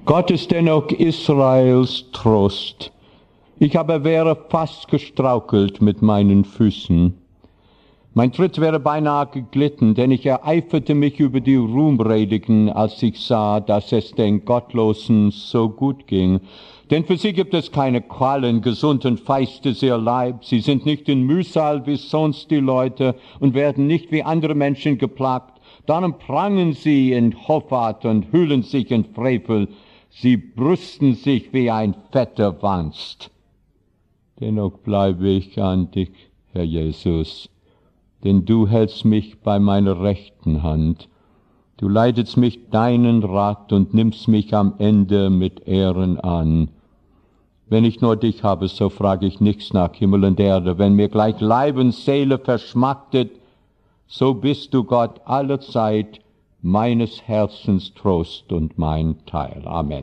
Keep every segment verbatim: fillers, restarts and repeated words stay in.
Gott ist dennoch Israels Trost. Ich aber wäre fast gestraukelt mit meinen Füßen. Mein Tritt wäre beinahe geglitten, denn ich ereiferte mich über die Ruhmredigen, als ich sah, dass es den Gottlosen so gut ging. Denn für sie gibt es keine Qualen, gesund und feist ist ihr Leib. Sie sind nicht in Mühsal wie sonst die Leute und werden nicht wie andere Menschen geplagt. Darum prangen sie in Hoffart und hüllen sich in Frevel. Sie brüsten sich wie ein fetter Wanst. Dennoch bleibe ich an dich, Herr Jesus, denn du hältst mich bei meiner rechten Hand. Du leitest mich deinen Rat und nimmst mich am Ende mit Ehren an. Wenn ich nur dich habe, so frage ich nichts nach Himmel und Erde. Wenn mir gleich Leib und Seele verschmachtet, so bist du, Gott, allezeit meines Herzens Trost und mein Teil. Amen.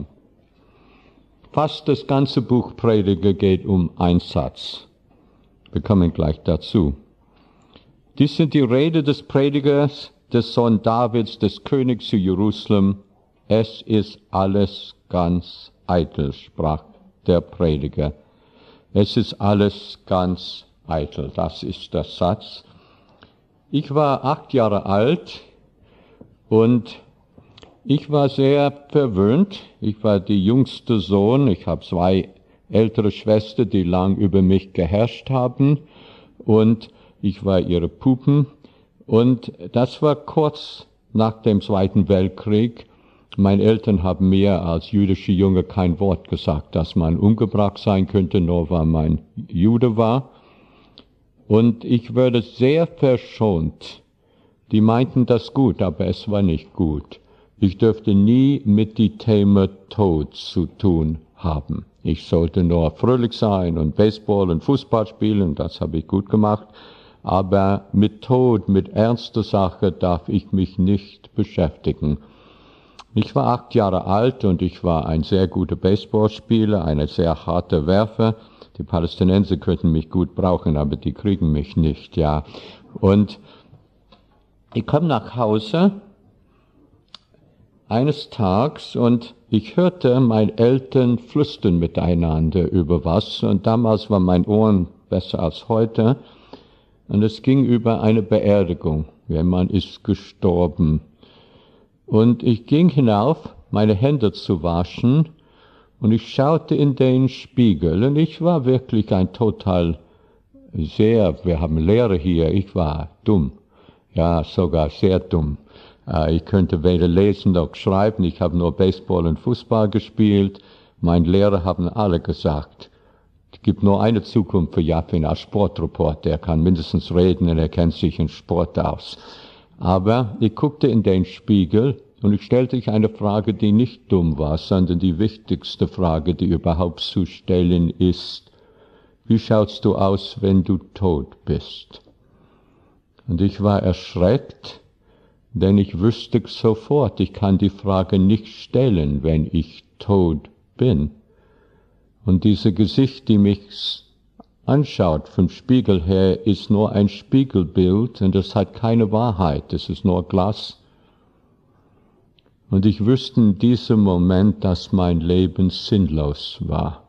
Fast das ganze Buch Prediger geht um einen Satz. Wir kommen gleich dazu. Dies sind die Rede des Predigers, des Sohn Davids, des Königs zu Jerusalem. Es ist alles ganz eitel, sprach der Prediger. Es ist alles ganz eitel. Das ist der Satz. Ich war acht Jahre alt und ich war sehr verwöhnt. Ich war der jüngste Sohn. Ich habe zwei ältere Schwestern, die lang über mich geherrscht haben. Und ich war ihre Puppen. Und das war kurz nach dem Zweiten Weltkrieg. Meine Eltern haben mir als jüdische Junge kein Wort gesagt, dass man umgebracht sein könnte, nur weil man Jude war. Und ich wurde sehr verschont. Die meinten das gut, aber es war nicht gut. Ich dürfte nie mit dem Thema Tod zu tun haben. Ich sollte nur fröhlich sein und Baseball und Fußball spielen, das habe ich gut gemacht. Aber mit Tod, mit ernster Sache darf ich mich nicht beschäftigen. Ich war acht Jahre alt und ich war ein sehr guter Baseballspieler, ein sehr harter Werfer. Die Palästinenser könnten mich gut brauchen, aber die kriegen mich nicht, ja. Und ich kam nach Hause eines Tages und ich hörte meine Eltern flüstern miteinander über was. Und damals waren meine Ohren besser als heute. Und es ging über eine Beerdigung. Jemand ist gestorben. Und ich ging hinauf, meine Hände zu waschen. Und ich schaute in den Spiegel. Und ich war wirklich ein total sehr, wir haben Lehrer hier, ich war dumm. Ja, sogar sehr dumm. Ich könnte weder lesen noch schreiben. Ich habe nur Baseball und Fußball gespielt. Meine Lehrer haben alle gesagt, es gibt nur eine Zukunft für Jaffin als Sportreporter. Er kann mindestens reden und er kennt sich in Sport aus. Aber ich guckte in den Spiegel und ich stellte sich eine Frage, die nicht dumm war, sondern die wichtigste Frage, die überhaupt zu stellen ist. Wie schaust du aus, wenn du tot bist? Und ich war erschreckt, denn ich wüsste sofort, ich kann die Frage nicht stellen, wenn ich tot bin. Und dieses Gesicht, die mich anschaut vom Spiegel her, ist nur ein Spiegelbild und es hat keine Wahrheit, es ist nur Glas. Und ich wüsste in diesem Moment, dass mein Leben sinnlos war.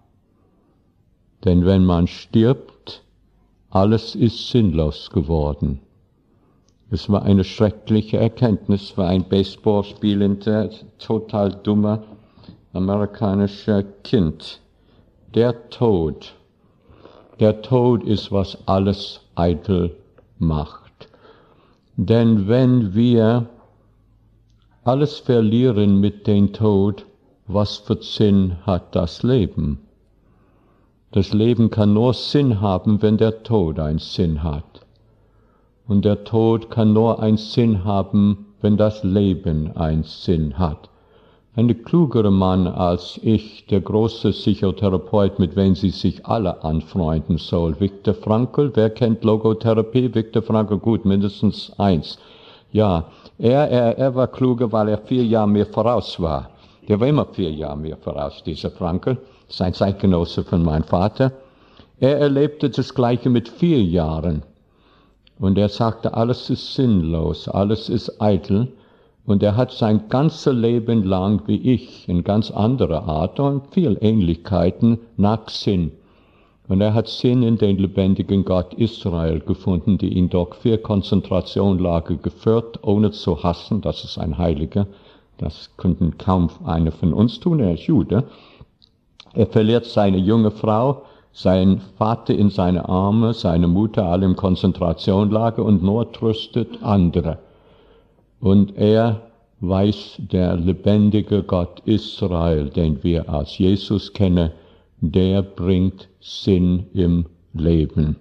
Denn wenn man stirbt, alles ist sinnlos geworden. Es war eine schreckliche Erkenntnis für ein Baseballspielender, total dummer amerikanischer Kind. Der Tod, der Tod ist, was alles eitel macht. Denn wenn wir alles verlieren mit dem Tod, was für Sinn hat das Leben? Das Leben kann nur Sinn haben, wenn der Tod einen Sinn hat. Und der Tod kann nur einen Sinn haben, wenn das Leben einen Sinn hat. Ein klugerer Mann als ich, der große Psychotherapeut, mit dem sie sich alle anfreunden soll, Viktor Frankl. Wer kennt Logotherapie? Viktor Frankl, gut, mindestens eins. Ja, er, er, er war kluger, weil er vier Jahre mir voraus war. Der war immer vier Jahre mir voraus, dieser Frankl, sein Zeitgenosse von meinem Vater. Er erlebte das Gleiche mit vier Jahren. Und er sagte, alles ist sinnlos, alles ist eitel. Und er hat sein ganzes Leben lang, wie ich, in ganz anderer Art und viel Ähnlichkeiten, nach Sinn. Und er hat Sinn in den lebendigen Gott Israel gefunden, die ihn durch vier Konzentrationslager geführt, ohne zu hassen. Das ist ein Heiliger. Das könnten kaum einer von uns tun. Er ist Jude. Er verliert seine junge Frau, seinen Vater in seine Arme, seine Mutter alle im Konzentrationslager und nur tröstet andere. Und er weiß, der lebendige Gott Israel, den wir als Jesus kennen, der bringt Sinn im Leben.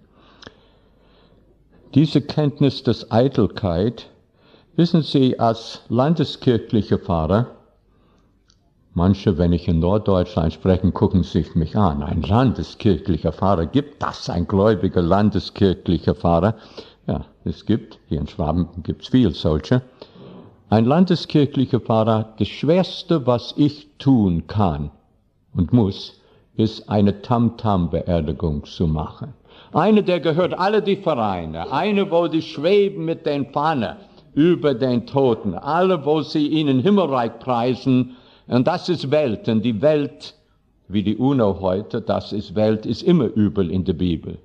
Diese Kenntnis des Eitelkeit, wissen Sie, als landeskirchlicher Pfarrer, manche, wenn ich in Norddeutschland spreche, gucken sich mich an. Ein landeskirchlicher Pfarrer, gibt das ein gläubiger landeskirchlicher Pfarrer? Ja, es gibt, hier in Schwaben gibt es viel solche. Ein landeskirchlicher Pfarrer, das Schwerste, was ich tun kann und muss, ist eine Tamtam-Beerdigung zu machen. Eine, der gehört alle die Vereine, eine, wo die schweben mit den Fahnen über den Toten, alle, wo sie ihnen Himmelreich preisen, und das ist Welt, und die Welt, wie die UNO heute, das ist Welt, ist immer übel in der Bibel.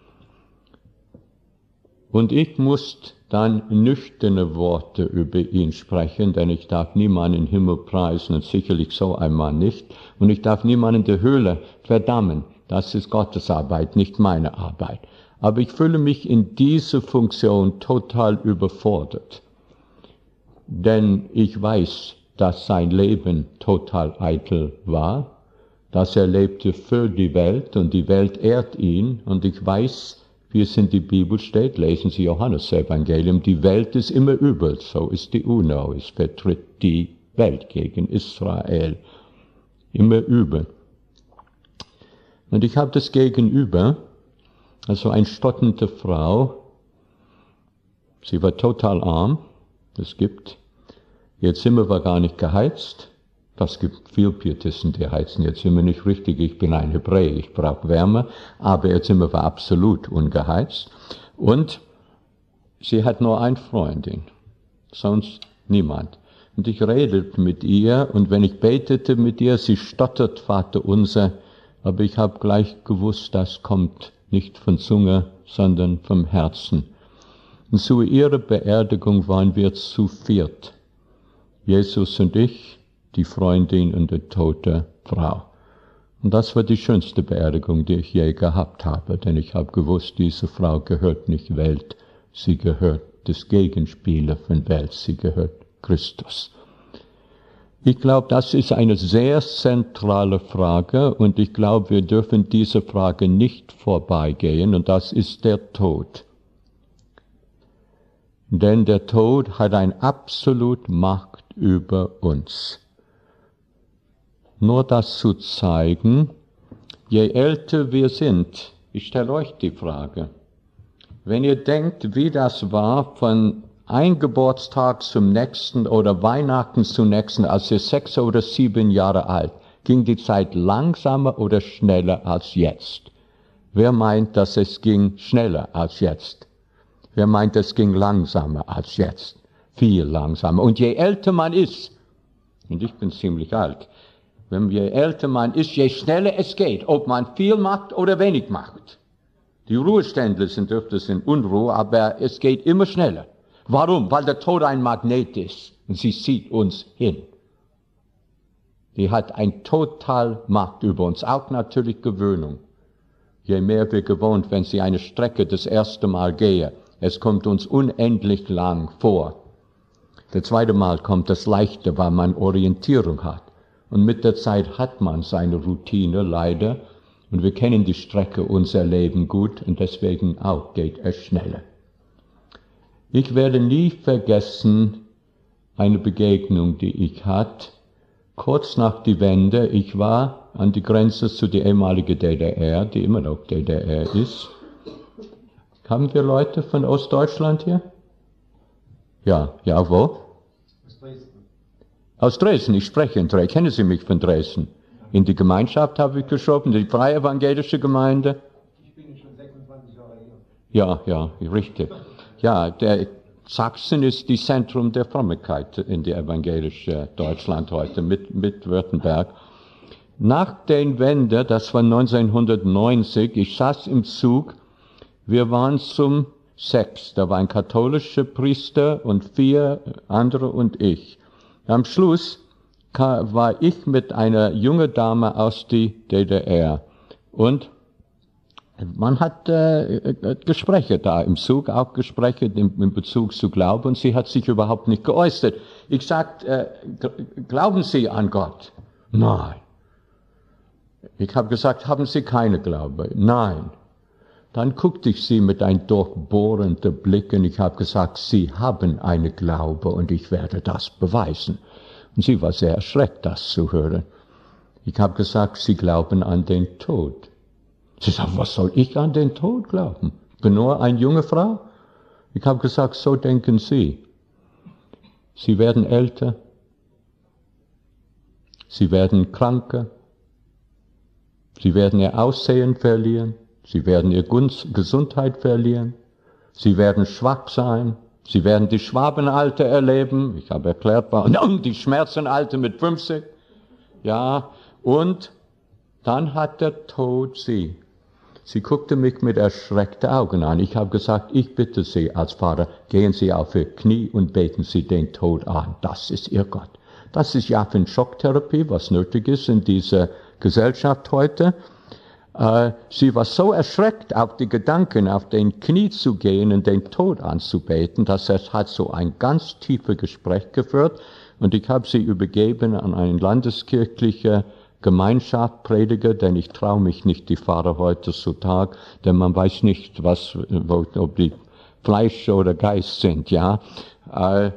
Und ich muss dann nüchterne Worte über ihn sprechen, denn ich darf niemanden in den Himmel preisen und sicherlich so ein Mann nicht. Und ich darf niemanden in der Höhle verdammen. Das ist Gottes Arbeit, nicht meine Arbeit. Aber ich fühle mich in dieser Funktion total überfordert. Denn ich weiß, dass sein Leben total eitel war, dass er lebte für die Welt und die Welt ehrt ihn. Und ich weiß, wie es in der Bibel steht, lesen Sie Johannes-Evangelium, die Welt ist immer übel, so ist die UNO, es vertritt die Welt gegen Israel. Immer übel. Und ich habe das Gegenüber, also eine stotternde Frau, sie war total arm, es gibt, ihr Zimmer war gar nicht geheizt, das gibt viel Pietisten, die heizen ihr Zimmer nicht richtig, ich bin ein Hebräer, ich brauche Wärme, aber ihr Zimmer war absolut ungeheizt. Und sie hat nur eine Freundin, sonst niemand. Und ich redete mit ihr, und wenn ich betete mit ihr, sie stottert Vater unser, aber ich habe gleich gewusst, das kommt nicht von Zunge, sondern vom Herzen. Und zu ihrer Beerdigung waren wir zu viert, Jesus und ich, die Freundin und die tote Frau. Und das war die schönste Beerdigung, die ich je gehabt habe, denn ich habe gewusst, diese Frau gehört nicht Welt, sie gehört das Gegenspieler von Welt, sie gehört Christus. Ich glaube, das ist eine sehr zentrale Frage, und ich glaube, wir dürfen diese Frage nicht vorbeigehen, und das ist der Tod. Denn der Tod hat eine absolute Macht über uns. Nur das zu zeigen, je älter wir sind, ich stelle euch die Frage, wenn ihr denkt, wie das war von ein Geburtstag zum nächsten oder Weihnachten zum nächsten, als ihr sechs oder sieben Jahre alt, ging die Zeit langsamer oder schneller als jetzt? Wer meint, dass es ging schneller als jetzt? Wer meint, es ging langsamer als jetzt? Viel langsamer. Und je älter man ist, und ich bin ziemlich alt, wenn je älter man ist, je schneller es geht, ob man viel macht oder wenig macht. Die Ruheständler sind öfters in Unruhe, aber es geht immer schneller. Warum? Weil der Tod ein Magnet ist und sie zieht uns hin. Die hat ein total Macht über uns, auch natürlich Gewöhnung. Je mehr wir gewohnt, wenn sie eine Strecke das erste Mal gehen, es kommt uns unendlich lang vor. Das zweite Mal kommt es leichter, weil man Orientierung hat. Und mit der Zeit hat man seine Routine leider, und wir kennen die Strecke, unser Leben gut, und deswegen auch geht es schneller. Ich werde nie vergessen eine Begegnung, die ich hatte, kurz nach die Wende. Ich war an die Grenze zu der ehemaligen D D R, die immer noch D D R ist. Haben wir Leute von Ostdeutschland hier? Ja, ja, wo? Aus Dresden. Aus Dresden, ich spreche in Dresden. Kennen Sie mich von Dresden? In die Gemeinschaft habe ich geschoben, die Freie Evangelische Gemeinde. Ich bin schon sechsundzwanzig Jahre hier. Ja, ja, richtig. Ja, der, Sachsen ist die Zentrum der Frömmigkeit in die evangelische Deutschland heute, mit, mit Württemberg. Nach der Wende, das war neunzehnhundertneunzig, ich saß im Zug, wir waren zum Sex, da war ein katholischer Priester und vier andere und ich. Am Schluss war ich mit einer jungen Dame aus der D D R und man hat äh, Gespräche da im Zug, auch Gespräche in, in Bezug zu Glauben, und sie hat sich überhaupt nicht geäußert. Ich sagte, äh, glauben Sie an Gott? Nein. Ich habe gesagt, haben Sie keine Glaube? Nein. Dann guckte ich sie mit einem durchbohrenden Blick und ich habe gesagt, Sie haben eine Glaube und ich werde das beweisen. Und sie war sehr erschreckt, das zu hören. Ich habe gesagt, Sie glauben an den Tod. Sie sagt, was soll ich an den Tod glauben? Ich bin nur eine junge Frau. Ich habe gesagt, so denken Sie. Sie werden älter. Sie werden kranker. Sie werden Ihr Aussehen verlieren. Sie werden Ihre Gesundheit verlieren. Sie werden schwach sein. Sie werden die Schwabenalter erleben. Ich habe erklärt, und die Schmerzenalter mit fünfzig. Ja, und dann hat der Tod sie. Sie guckte mich mit erschreckten Augen an. Ich habe gesagt, ich bitte Sie als Vater, gehen Sie auf Ihr Knie und beten Sie den Tod an. Das ist Ihr Gott. Das ist ja für Schocktherapie, was nötig ist in dieser Gesellschaft heute. Äh, sie war so erschreckt auf die Gedanken, auf den Knie zu gehen und den Tod anzubeten, dass es hat so ein ganz tiefes Gespräch geführt. Und ich habe sie übergeben an einen landeskirchlichen Gemeinschaft, Prediger, denn ich traue mich nicht, die Pfarrer heutzutage, denn man weiß nicht, was, ob die Fleisch oder Geist sind, ja. Äh,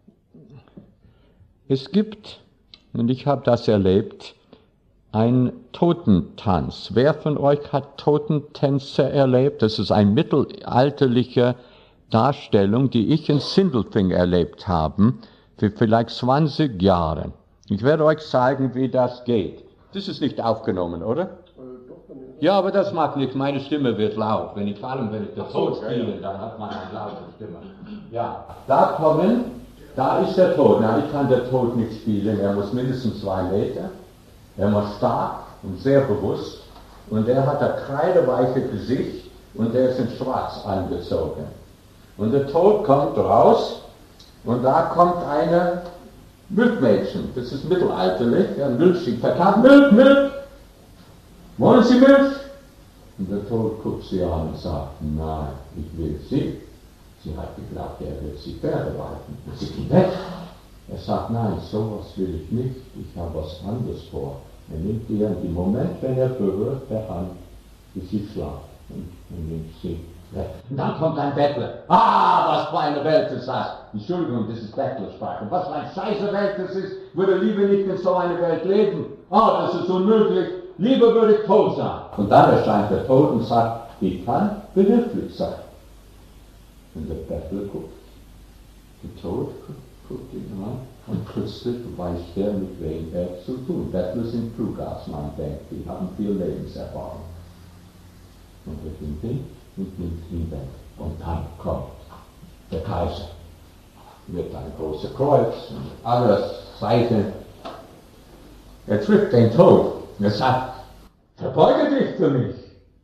es gibt, und ich habe das erlebt, ein Totentanz. Wer von euch hat Totentänze erlebt? Das ist eine mittelalterliche Darstellung, die ich in Sindelfingen erlebt habe, für vielleicht zwanzig Jahre. Ich werde euch zeigen, wie das geht. Das ist nicht aufgenommen, oder? Ja, aber das mag nichts. Meine Stimme wird laut. Wenn ich vor allem, wenn ich das Tod spiele, dann hat man eine laute Stimme. Ja, da kommen, da ist der Tod. Na, ich kann der Tod nicht spielen. Er muss mindestens zwei Meter. Er muss stark und sehr bewusst. Und er hat ein kreideweiches Gesicht und er ist in Schwarz angezogen. Und der Tod kommt raus und da kommt eine Milchmädchen, das ist mittelalterlich, ein Milchschiff verkauft, Milch, Milch, wollen Sie Milch? Und der Tod guckt sie an und sagt, nein, ich will Sie. Sie hat geglaubt, er wird sie vergewaltigen. Und sie geht weg. Er sagt, nein, sowas will ich nicht, ich habe was anderes vor. Er nimmt ihr in dem Moment, wenn er berührt der Hand, bis sie schlafen, und er nimmt sie weg. Und dann kommt ein Bettler. Ah, was für eine Welt ist das? Entschuldigung, das ist Bettlersprache. Was für eine scheiße Welt das ist, würde lieber nicht in so einer Welt leben. Ah, das ist unmöglich, lieber würde ich tot sein. Und dann erscheint der Tod und sagt, ich kann behilflich sein. Und der Bettler guckt. Der Tod guckt, guckt ihn an und plötzlich weiß er, mit wem er zu tun. Bettler sind klüger, als man denkt, die haben viel Lebenserfahrung. Und er nimmt ihn und nimmt ihn weg. Und dann kommt der Kaiser mit einem großen Kreuz und alles Seiten. Er trifft den Tod. Er sagt, verbeuge dich für mich.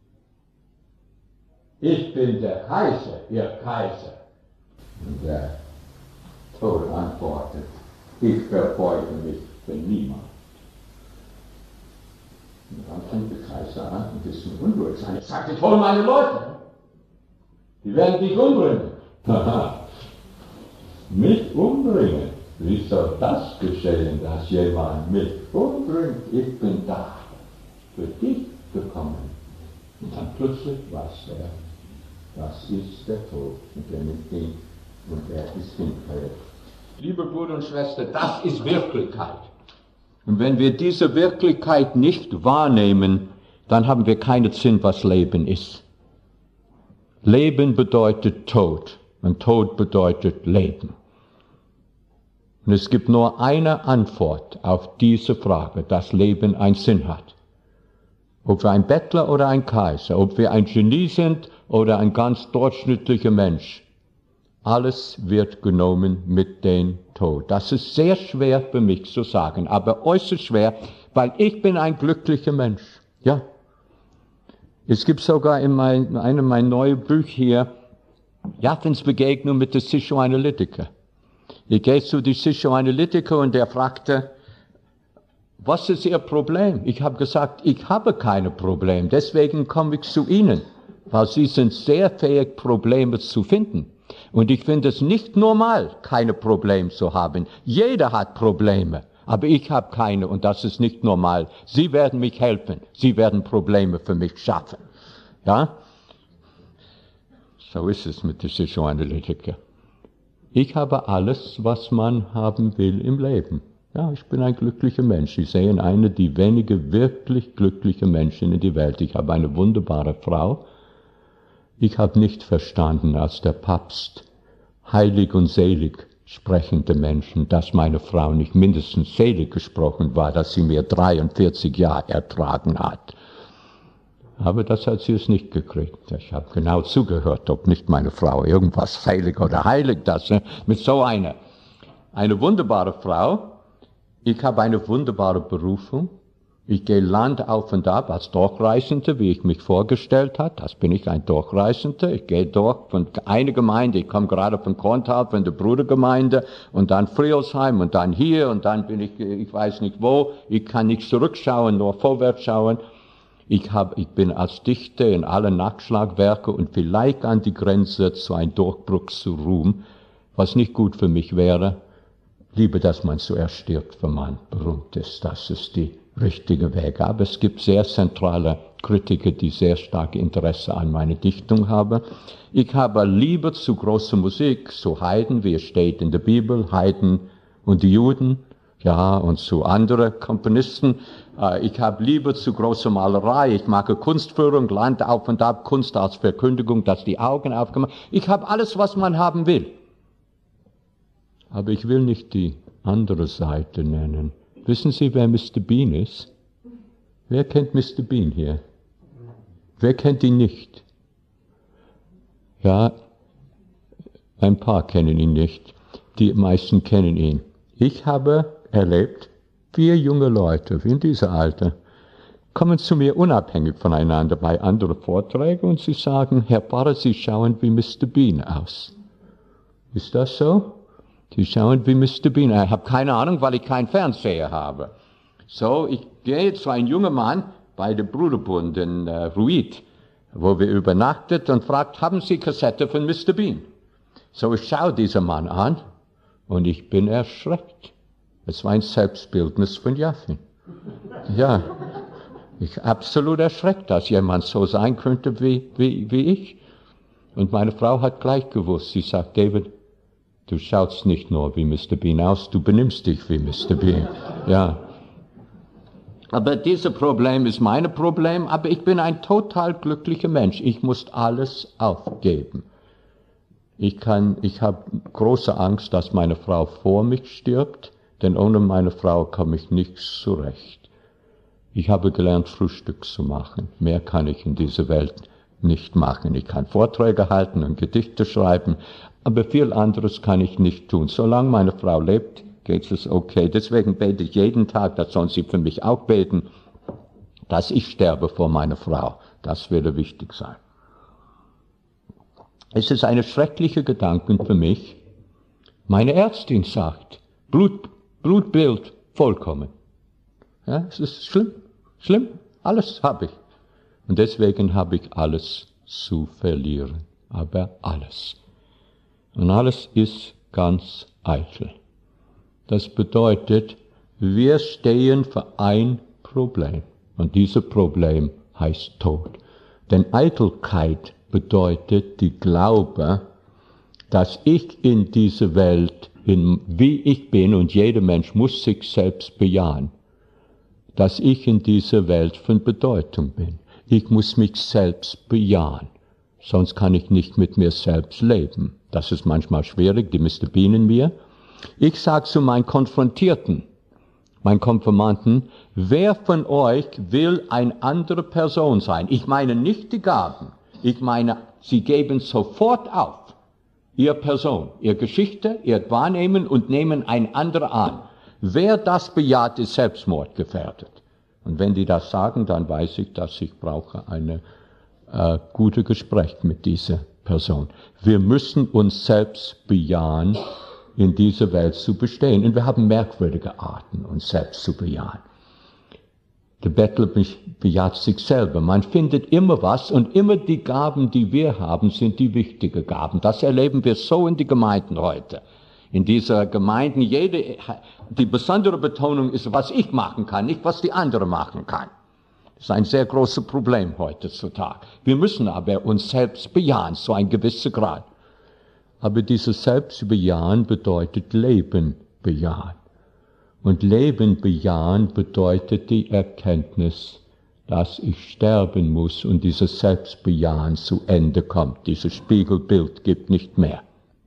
Ich bin der Kaiser, ihr Kaiser. Und der Tod antwortet, ich verbeuge mich für niemand. Und dann fängt der Kaiser an, ein bisschen unruhig sein. Er sagt, ich hole meine Leute. Die werden dich umbringen. Mich umbringen? Wie soll das geschehen, dass jemand mich umbringt? Ich bin da, für dich gekommen. Und dann plötzlich weiß er, das ist der Tod. Und er nimmt ihn und er ist hinfällig. Liebe Brüder und Schwestern, das ist Wirklichkeit. Und wenn wir diese Wirklichkeit nicht wahrnehmen, dann haben wir keinen Sinn, was Leben ist. Leben bedeutet Tod und Tod bedeutet Leben. Und es gibt nur eine Antwort auf diese Frage, dass Leben einen Sinn hat. Ob wir ein Bettler oder ein Kaiser, ob wir ein Genie sind oder ein ganz durchschnittlicher Mensch. alles wird genommen mit dem Tod. Das ist sehr schwer für mich zu sagen, aber äußerst schwer, weil ich bin ein glücklicher Mensch. Ja. Es gibt sogar in mein, einem meiner neuen Bücher hier, Jaffens Begegnung mit dem Psychoanalytiker. Ich gehe zu dem Psychoanalytiker und der fragte, was ist Ihr Problem? Ich habe gesagt, ich habe keine Probleme, deswegen komme ich zu Ihnen, weil Sie sind sehr fähig, Probleme zu finden. Und ich finde es nicht normal, keine Probleme zu haben. Jeder hat Probleme, aber ich habe keine und das ist nicht normal. Sie werden mich helfen, Sie werden Probleme für mich schaffen. Ja? So ist es mit der Psychoanalytiker. Ich habe alles, was man haben will im Leben. Ja, ich bin ein glücklicher Mensch. Ich sehe eine der wenigen wirklich glücklichen Menschen in der Welt. Ich habe eine wunderbare Frau. Ich habe nicht verstanden, als der Papst heilig und selig sprechende Menschen, dass meine Frau nicht mindestens selig gesprochen war, dass sie mir dreiundvierzig Jahre ertragen hat. Aber das hat sie es nicht gekriegt. Ich habe genau zugehört, ob nicht meine Frau irgendwas selig oder heilig das, ne? Mit so einer. Eine wunderbare Frau. Ich habe eine wunderbare Berufung. Ich gehe Land auf und ab als Durchreisender, wie ich mich vorgestellt habe. Das bin ich, ein Durchreisender. Ich gehe durch von einer Gemeinde, ich komme gerade von Korntal, von der Brudergemeinde, und dann Friedrichshain und dann hier, und dann bin ich, ich weiß nicht wo. Ich kann nicht zurückschauen, nur vorwärts schauen. Ich, hab, ich bin als Dichter in allen Nachschlagwerken und vielleicht an die Grenze zu einem Durchbruch zu Ruhm, was nicht gut für mich wäre. Lieber, dass man zuerst stirbt, wenn man berühmt ist. Das ist die richtige Weg. Aber es gibt sehr zentrale Kritiker, die sehr starke Interesse an meiner Dichtung haben. Ich habe Liebe zu großer Musik, zu Heiden, wie es steht in der Bibel, Heiden und die Juden, ja, und zu anderen Komponisten. Ich habe Liebe zu großer Malerei. Ich mag Kunstführung, Land auf und ab, Kunst als Verkündigung, dass die Augen aufgemacht. Ich habe alles, was man haben will. Aber ich will nicht die andere Seite nennen. Wissen Sie, wer Mister Bean ist? Wer kennt Mister Bean hier? Wer kennt ihn nicht? Ja, ein paar kennen ihn nicht. Die meisten kennen ihn. Ich habe erlebt, vier junge Leute in diesem Alter kommen zu mir unabhängig voneinander bei anderen Vorträgen und sie sagen, Herr Pfarrer, Sie schauen wie Mister Bean aus. Ist das so? Sie schauen wie Mister Bean. Ich habe keine Ahnung, weil ich keinen Fernseher habe. So, ich gehe zu einem jungen Mann bei der Bruderbund in äh, Ruid, wo wir übernachtet, und fragt, haben Sie Kassette von Mister Bean? So, ich schaue diesen Mann an und ich bin erschreckt. Es war ein Selbstbildnis von Jaffin. Ja, ich absolut erschreckt, dass jemand so sein könnte wie, wie, wie ich. Und meine Frau hat gleich gewusst, sie sagt, David, du schaust nicht nur wie Mister Bean aus, du benimmst dich wie Mister Bean. Ja. Aber dieses Problem ist mein Problem, aber ich bin ein total glücklicher Mensch. Ich muss alles aufgeben. Ich kann, ich habe große Angst, dass meine Frau vor mich stirbt, denn ohne meine Frau komme ich nicht zurecht. Ich habe gelernt, Frühstück zu machen. Mehr kann ich in dieser Welt nicht machen. Ich kann Vorträge halten und Gedichte schreiben, aber viel anderes kann ich nicht tun. Solange meine Frau lebt, geht es okay. Deswegen bete ich jeden Tag, das sollen Sie für mich auch beten, dass ich sterbe vor meiner Frau. Das würde wichtig sein. Es ist eine schreckliche Gedanke für mich. Meine Ärztin sagt, Blut, Blutbild vollkommen. Ja, es ist schlimm, schlimm, alles habe ich. Und deswegen habe ich alles zu verlieren. Aber alles. Und alles ist ganz eitel. Das bedeutet, wir stehen für ein Problem. Und dieses Problem heißt Tod. Denn Eitelkeit bedeutet die Glaube, dass ich in dieser Welt, in, wie ich bin, und jeder Mensch muss sich selbst bejahen, dass ich in dieser Welt von Bedeutung bin. Ich muss mich selbst bejahen. Sonst kann ich nicht mit mir selbst leben. Das ist manchmal schwierig, die Mister Bean in mir. Ich sage zu meinen Konfrontierten, meinen Konfirmanten, wer von euch will eine andere Person sein? Ich meine nicht die Gaben. Ich meine, sie geben sofort auf. Ihre Person, Ihre Geschichte, Ihr Wahrnehmen und nehmen ein anderer an. Wer das bejaht, ist selbstmordgefährdet. Und wenn die das sagen, dann weiß ich, dass ich brauche eine äh, gute Gespräch mit dieser Person. Wir müssen uns selbst bejahen, in dieser Welt zu bestehen. Und wir haben merkwürdige Arten, uns selbst zu bejahen. Der Bettler bejaht sich selber. Man findet immer was und immer die Gaben, die wir haben, sind die wichtigen Gaben. Das erleben wir so in den Gemeinden heute. In dieser Gemeinden, jede, die besondere Betonung ist, was ich machen kann, nicht was die andere machen kann. Das ist ein sehr großes Problem heutzutage. Wir müssen aber uns selbst bejahen, so ein gewisser Grad. Aber dieses Selbstbejahen bedeutet Leben bejahen. Und Leben bejahen bedeutet die Erkenntnis, dass ich sterben muss und dieses Selbstbejahen zu Ende kommt. Dieses Spiegelbild gibt nicht mehr.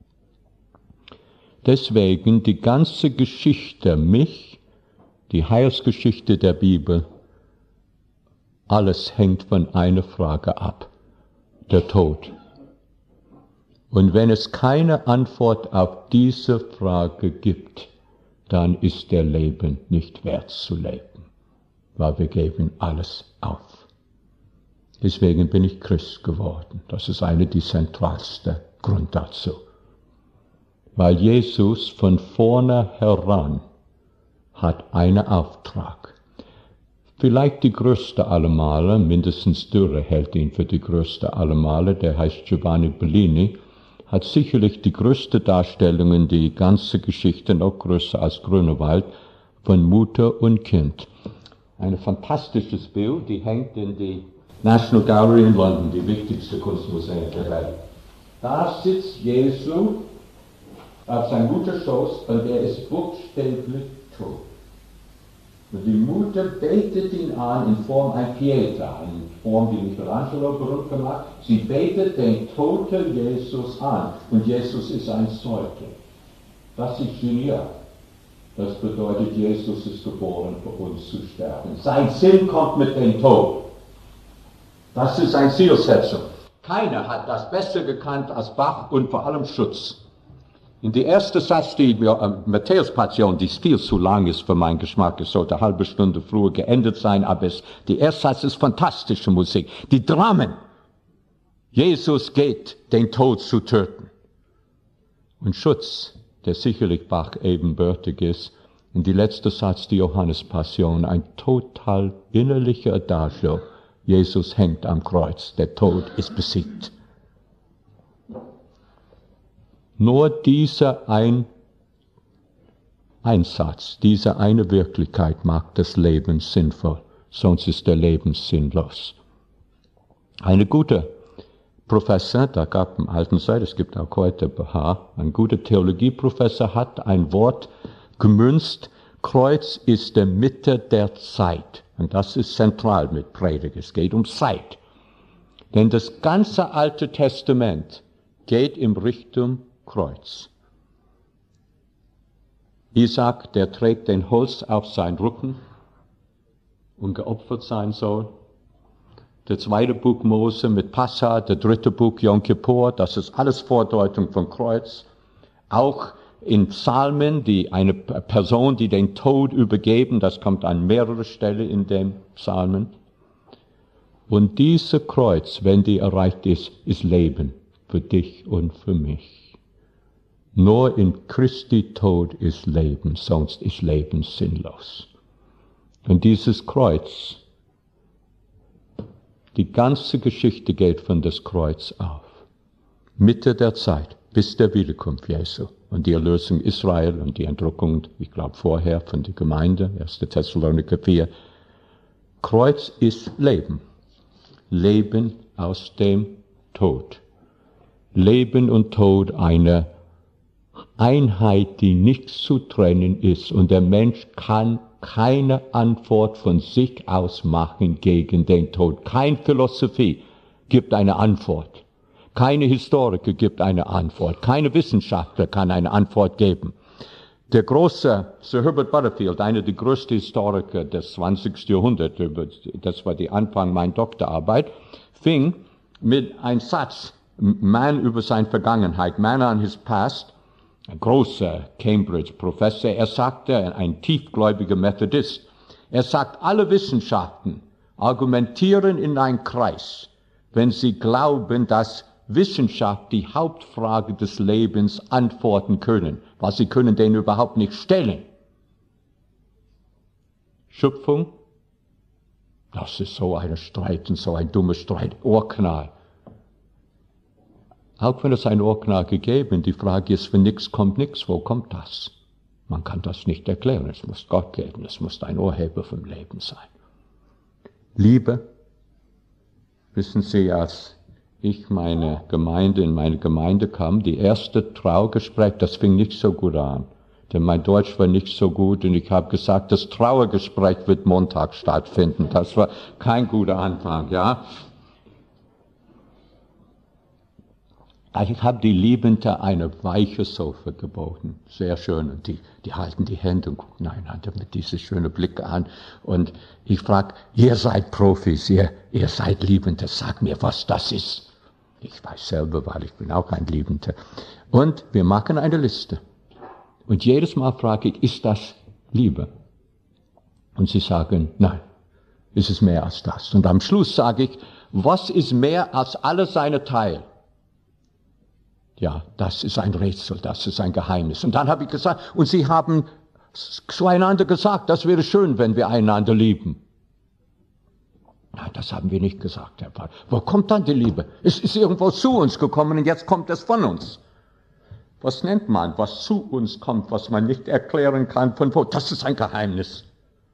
Deswegen die ganze Geschichte, mich, die Heilsgeschichte der Bibel, alles hängt von einer Frage ab, der Tod. Und wenn es keine Antwort auf diese Frage gibt, dann ist der Leben nicht wert zu leben, weil wir geben alles auf. Deswegen bin ich Christ geworden. Das ist einer der zentralsten Gründe dazu. Weil Jesus von vornherein hat einen Auftrag. Vielleicht die größte aller Male, mindestens Dürre hält ihn für die größte aller Male, der heißt Giovanni Bellini, hat sicherlich die größte Darstellung in die ganze Geschichte, noch größer als Grunewald, von Mutter und Kind. Ein fantastisches Bild, die hängt in die National Gallery in London, die wichtigste Kunstmuseum der Welt. Da sitzt Jesu auf seinem Mutterschoß und er ist buchstäblich tot. Und die Mutter betet ihn an in Form ein Pieta, in Form, die Michelangelo berühmt gemacht. Sie betet den toten Jesus an und Jesus ist ein Zeuge. Das ist genial. Das bedeutet, Jesus ist geboren, für uns zu sterben. Sein Sinn kommt mit dem Tod. Das ist eine Zielsetzung. Keiner hat das besser gekannt als Bach und vor allem Schutz. In der ersten Satz, die äh, Matthäus-Passion, die viel zu lang ist für meinen Geschmack, es sollte eine halbe Stunde früher geendet sein, aber es, die erste Satz ist fantastische Musik. Die Dramen. Jesus geht, den Tod zu töten. Und Schutz, der sicherlich Bach ebenbürtig ist, in die letzte Satz, die Johannes-Passion, ein total innerlicher Adagio. Jesus hängt am Kreuz, der Tod ist besiegt. Nur dieser ein Einsatz, diese eine Wirklichkeit macht das Leben sinnvoll, sonst ist der Leben sinnlos. Eine gute Professor, da gab es im alten Zeit, es gibt auch heute B H, ein guter Theologieprofessor hat ein Wort gemünzt, Kreuz ist der Mitte der Zeit. Und das ist zentral mit Predigt, es geht um Zeit. Denn das ganze Alte Testament geht in Richtung Kreuz. Isaac, der trägt den Holz auf seinen Rücken und geopfert sein soll. Der zweite Buch Mose mit Passa, der dritte Buch Yom Kippur, das ist alles Vordeutung von Kreuz. Auch in Psalmen, die eine Person, die den Tod übergeben, das kommt an mehrere Stellen in den Psalmen. Und diese Kreuz, wenn die erreicht ist, ist Leben für dich und für mich. Nur in Christi Tod ist Leben, sonst ist Leben sinnlos. Und dieses Kreuz, die ganze Geschichte geht von das Kreuz auf. Mitte der Zeit, bis der Wiederkunft Jesu und die Erlösung Israel und die Entrückung, ich glaube vorher, von der Gemeinde, erster Thessaloniker vier. Kreuz ist Leben. Leben aus dem Tod. Leben und Tod eine Einheit, die nicht zu trennen ist, und der Mensch kann keine Antwort von sich aus machen gegen den Tod. Keine Philosophie gibt eine Antwort. Keine Historiker gibt eine Antwort. Keine Wissenschaftler kann eine Antwort geben. Der große Sir Herbert Butterfield, einer der größten Historiker des zwanzigsten Jahrhunderts, das war der Anfang meiner Doktorarbeit, fing mit einem Satz man über seine Vergangenheit, man on his past, ein großer Cambridge-Professor, er sagte, ein tiefgläubiger Methodist, er sagt, alle Wissenschaften argumentieren in einen Kreis, wenn sie glauben, dass Wissenschaft die Hauptfrage des Lebens antworten können, weil sie können den überhaupt nicht stellen. Schöpfung, das ist so ein Streit und so ein dummer Streit, Ohrknall. Auch wenn es ein Ohrknall gegeben, die Frage ist, wenn nichts kommt, nichts, wo kommt das? Man kann das nicht erklären, es muss Gott geben, es muss ein Urheber vom Leben sein. Liebe, wissen Sie, als ich meine Gemeinde, in meine Gemeinde kam, die erste Trauergespräch, das fing nicht so gut an, denn mein Deutsch war nicht so gut und ich habe gesagt, das Trauergespräch wird Montag stattfinden. Das war kein guter Anfang, ja. Ich habe die Liebende eine weiche Sofa geboten, sehr schön, und die, die halten die Hände und gucken einander mit diese schönen Blicke an. Und ich frage, ihr seid Profis, ihr, ihr seid Liebende, sag mir, was das ist. Ich weiß selber, weil ich bin auch ein Liebender. Und wir machen eine Liste. Und jedes Mal frage ich, ist das Liebe? Und sie sagen, nein, ist es mehr als das. Und am Schluss sage ich, was ist mehr als alle seine Teile? Ja, das ist ein Rätsel, das ist ein Geheimnis. Und dann habe ich gesagt, und sie haben zueinander gesagt, das wäre schön, wenn wir einander lieben. Nein, das haben wir nicht gesagt, Herr Pfarrer. Wo kommt dann die Liebe? Es ist irgendwo zu uns gekommen und jetzt kommt es von uns. Was nennt man, was zu uns kommt, was man nicht erklären kann, von wo? Das ist ein Geheimnis.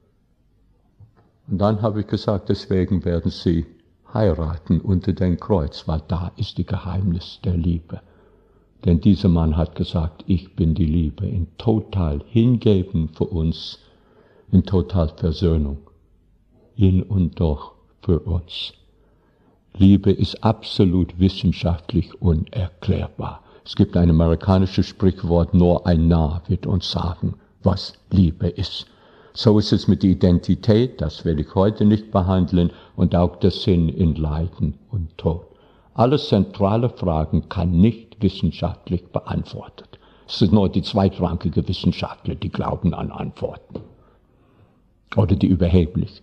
Und dann habe ich gesagt, deswegen werden sie heiraten unter dem Kreuz, weil da ist die Geheimnis der Liebe. Denn dieser Mann hat gesagt, ich bin die Liebe, in total Hingeben für uns, in total Versöhnung, in und durch für uns. Liebe ist absolut wissenschaftlich unerklärbar. Es gibt ein amerikanisches Sprichwort, nur ein Narr wird uns sagen, was Liebe ist. So ist es mit der Identität, das will ich heute nicht behandeln, und auch der Sinn in Leiden und Tod. Alle zentrale Fragen kann nicht wissenschaftlich beantwortet. Es sind nur die zweitrangige Wissenschaftler, die glauben an Antworten. Oder die überhebliche.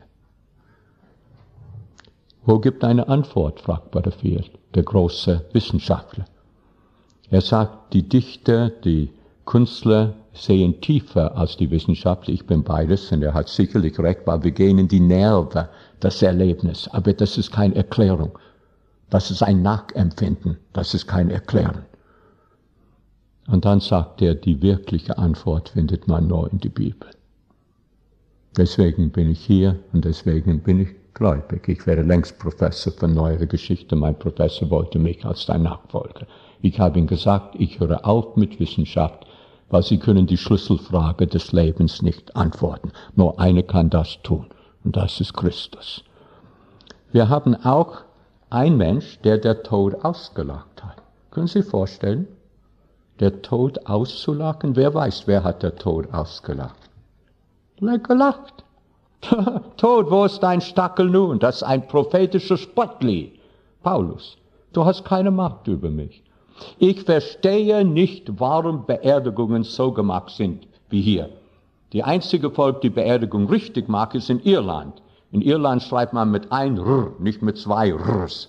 Wo gibt eine Antwort, fragt Butterfield, der große Wissenschaftler. Er sagt, die Dichter, die Künstler sehen tiefer als die Wissenschaftler. Ich bin beides und er hat sicherlich recht, weil wir gehen in die Nerven des Erlebnisses. Aber das ist keine Erklärung. Das ist ein Nachempfinden, das ist kein Erklären. Und dann sagt er, die wirkliche Antwort findet man nur in der Bibel. Deswegen bin ich hier und deswegen bin ich gläubig. Ich wäre längst Professor für neuere Geschichte. Mein Professor wollte mich als sein Nachfolger. Ich habe ihm gesagt, ich höre auf mit Wissenschaft, weil sie können die Schlüsselfrage des Lebens nicht antworten. Nur eine kann das tun, und das ist Christus. Wir haben auch ein Mensch, der der Tod ausgelacht hat. Können Sie sich vorstellen, der Tod auszulachen? Wer weiß, wer hat der Tod ausgelacht? Gelacht. Tod, wo ist dein Stachel nun? Das ist ein prophetisches Spottlied. Paulus, du hast keine Macht über mich. Ich verstehe nicht, warum Beerdigungen so gemacht sind wie hier. Die einzige Volk, die Beerdigung richtig macht, ist in Irland. In Irland schreibt man mit ein R, nicht mit zwei Rs.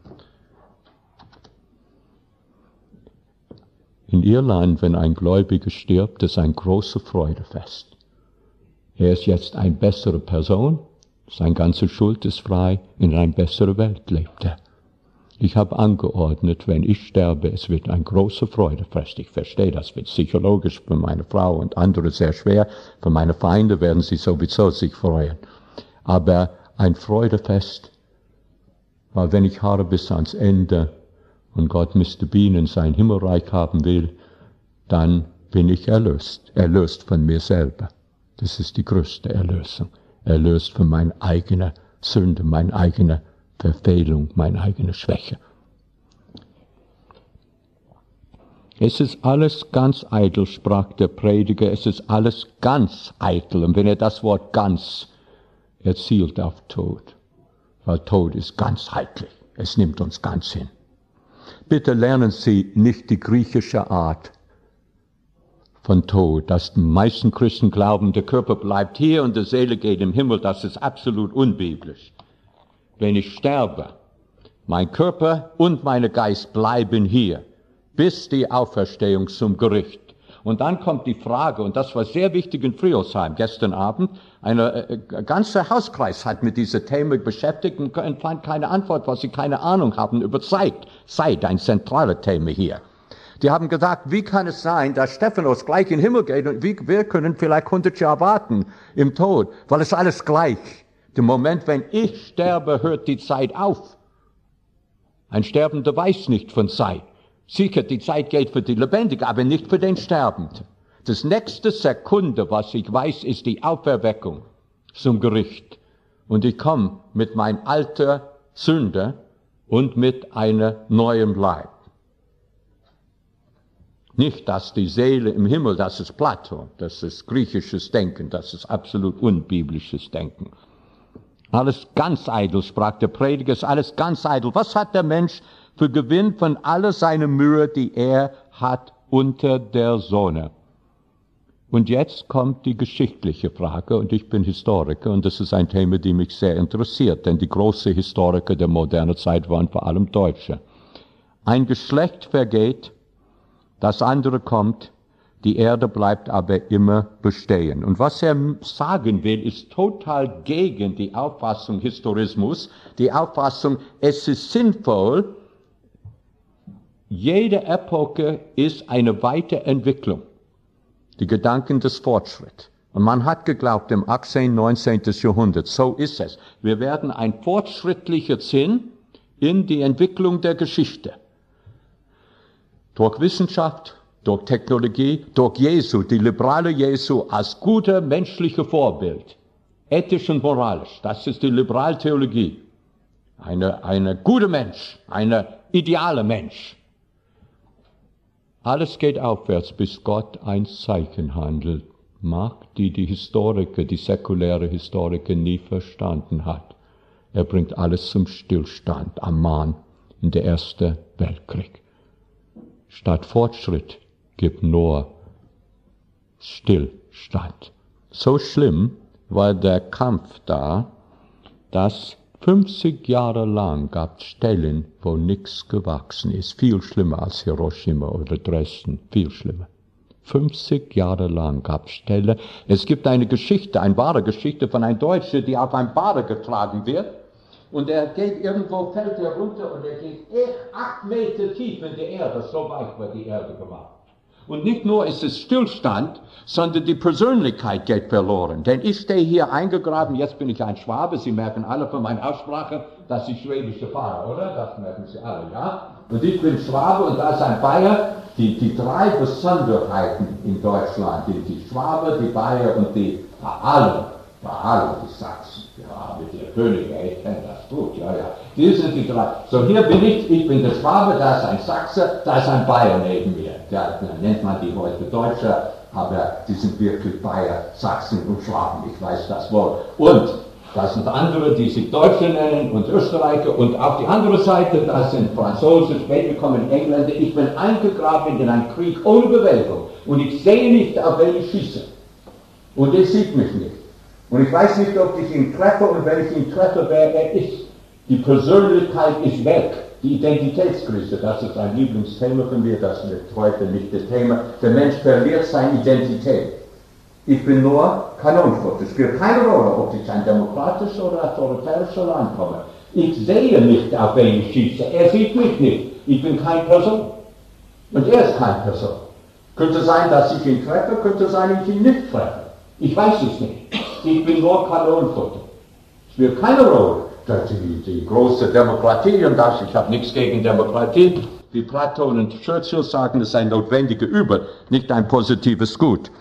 In Irland, wenn ein Gläubiger stirbt, ist ein großes Freudefest. Er ist jetzt eine bessere Person, seine ganze Schuld ist frei, in einer besseren Welt lebt er. Ich habe angeordnet, wenn ich sterbe, es wird ein großer Freudefest. Ich verstehe, das wird psychologisch für meine Frau und andere sehr schwer. Für meine Feinde werden sie sowieso sich freuen. Aber ein Freudefest, weil wenn ich harre bis ans Ende und Gott Mister Bean in sein Himmelreich haben will, dann bin ich erlöst, erlöst von mir selber. Das ist die größte Erlösung. Erlöst von meiner eigenen Sünde, meiner eigenen Verfehlung, meine eigene Schwäche. Es ist alles ganz eitel, sprach der Prediger, es ist alles ganz eitel. Und wenn er das Wort ganz, er zielt auf Tod, weil Tod ist ganzheitlich, es nimmt uns ganz hin. Bitte lernen Sie nicht die griechische Art von Tod, dass die meisten Christen glauben, der Körper bleibt hier und die Seele geht im Himmel. Das ist absolut unbiblisch. Wenn ich sterbe, mein Körper und mein Geist bleiben hier, bis die Auferstehung zum Gericht. Und dann kommt die Frage, und das war sehr wichtig in Friedrichshain gestern Abend, eine äh, ganze Hauskreis hat mit diesem Thema beschäftigt und fand keine Antwort, weil sie keine Ahnung haben über Zeit. Zeit, ein zentrales Thema hier. Die haben gesagt, wie kann es sein, dass Stephanus gleich in den Himmel geht und wir, wir können vielleicht hundert Jahre warten im Tod, weil es alles gleich. Der Moment, wenn ich sterbe, hört die Zeit auf. Ein Sterbender weiß nicht von Zeit. Sicher, die Zeit gilt für die Lebendigen, aber nicht für den Sterbenden. Das nächste Sekunde, was ich weiß, ist die Auferweckung zum Gericht. Und ich komme mit meinem alten Sünde und mit einem neuen Leib. Nicht, dass die Seele im Himmel, das ist Platon, das ist griechisches Denken, das ist absolut unbiblisches Denken. Alles ganz eitel, sprach der Prediger, ist alles ganz eitel. Was hat der Mensch für Gewinn von aller seiner Mühe, die er hat unter der Sonne? Und jetzt kommt die geschichtliche Frage, und ich bin Historiker, und das ist ein Thema, das mich sehr interessiert, denn die großen Historiker der modernen Zeit waren vor allem Deutsche. Ein Geschlecht vergeht, das andere kommt, die Erde bleibt aber immer bestehen. Und was er sagen will, ist total gegen die Auffassung Historismus, die Auffassung, es ist sinnvoll, jede Epoche ist eine Weiterentwicklung, die Gedanken des Fortschritts. Und man hat geglaubt im achtzehnten, neunzehnten Jahrhundert, so ist es. Wir werden ein fortschrittlicher Sinn in die Entwicklung der Geschichte. Durch Wissenschaft, durch Technologie, durch Jesu, die liberale Jesu als guter menschlicher Vorbild, ethisch und moralisch. Das ist die liberale Theologie. Eine, eine gute Mensch, eine ideale Mensch. Alles geht aufwärts, bis Gott ein Zeichen handelt, macht, die die Historiker, die säkuläre Historiker nie verstanden hat. Er bringt alles zum Stillstand am Mahn in der Ersten Weltkrieg. Statt Fortschritt gibt nur Stillstand. So schlimm war der Kampf da, dass fünfzig Jahre lang gab es Stellen, wo nichts gewachsen ist. Viel schlimmer als Hiroshima oder Dresden. Viel schlimmer. fünfzig Jahre lang gab es Stellen. Es gibt eine Geschichte, eine wahre Geschichte von einem Deutschen, die auf einem Bade getragen wird. Und er geht irgendwo, fällt er runter und er geht echt acht Meter tief in die Erde. So weit war die Erde gemacht. Und nicht nur ist es Stillstand, sondern die Persönlichkeit geht verloren. Denn ich stehe hier eingegraben, jetzt bin ich ein Schwabe, Sie merken alle von meiner Aussprache, dass ich schwäbische fahre, oder? Das merken Sie alle, ja? Und ich bin Schwabe und da ist ein Bayer, die, die drei Besonderheiten in Deutschland, die, die Schwabe, die Bayer und die Alle, alle die Sachsen, ja, mit der Könige, ich kenne das gut, ja, ja. Die sind die drei. So, hier bin ich, ich bin der Schwabe, da ist ein Sachse, da ist ein Bayer neben mir. Ja, nennt man die heute Deutsche, aber die sind wirklich Bayer, Sachsen und Schwaben, ich weiß das wohl. Und das sind andere, die sich Deutsche nennen und Österreicher und auf die andere Seite, das sind Franzosen, später kommen Engländer. Ich bin eingegraben in einen Krieg ohne Bewegung und ich sehe nicht, auf wen ich schieße. Und er sieht mich nicht. Und ich weiß nicht, ob ich ihn treffe und wenn ich ihn treffe, wer er ist. Die Persönlichkeit ist weg. Die Identitätskrise, das ist ein Lieblingsthema von mir, das wird heute nicht das Thema. Der Mensch verliert seine Identität. Ich bin nur Kanonenfutter. Es spielt keine Rolle, ob ich ein demokratisches oder autoritärisches Land komme. Ich sehe nicht, auf wen ich schieße. Er sieht mich nicht. Ich bin keine Person. Und er ist keine Person. Könnte sein, dass ich ihn treffe, könnte sein, dass ich ihn nicht treffe. Ich weiß es nicht. Ich bin nur Kanonenfutter. Es spielt keine Rolle. Die, die große Demokratie und das, ich habe nichts gegen Demokratie, wie Platon und Churchill sagen, ist ein notwendiger Übel, nicht ein positives Gut.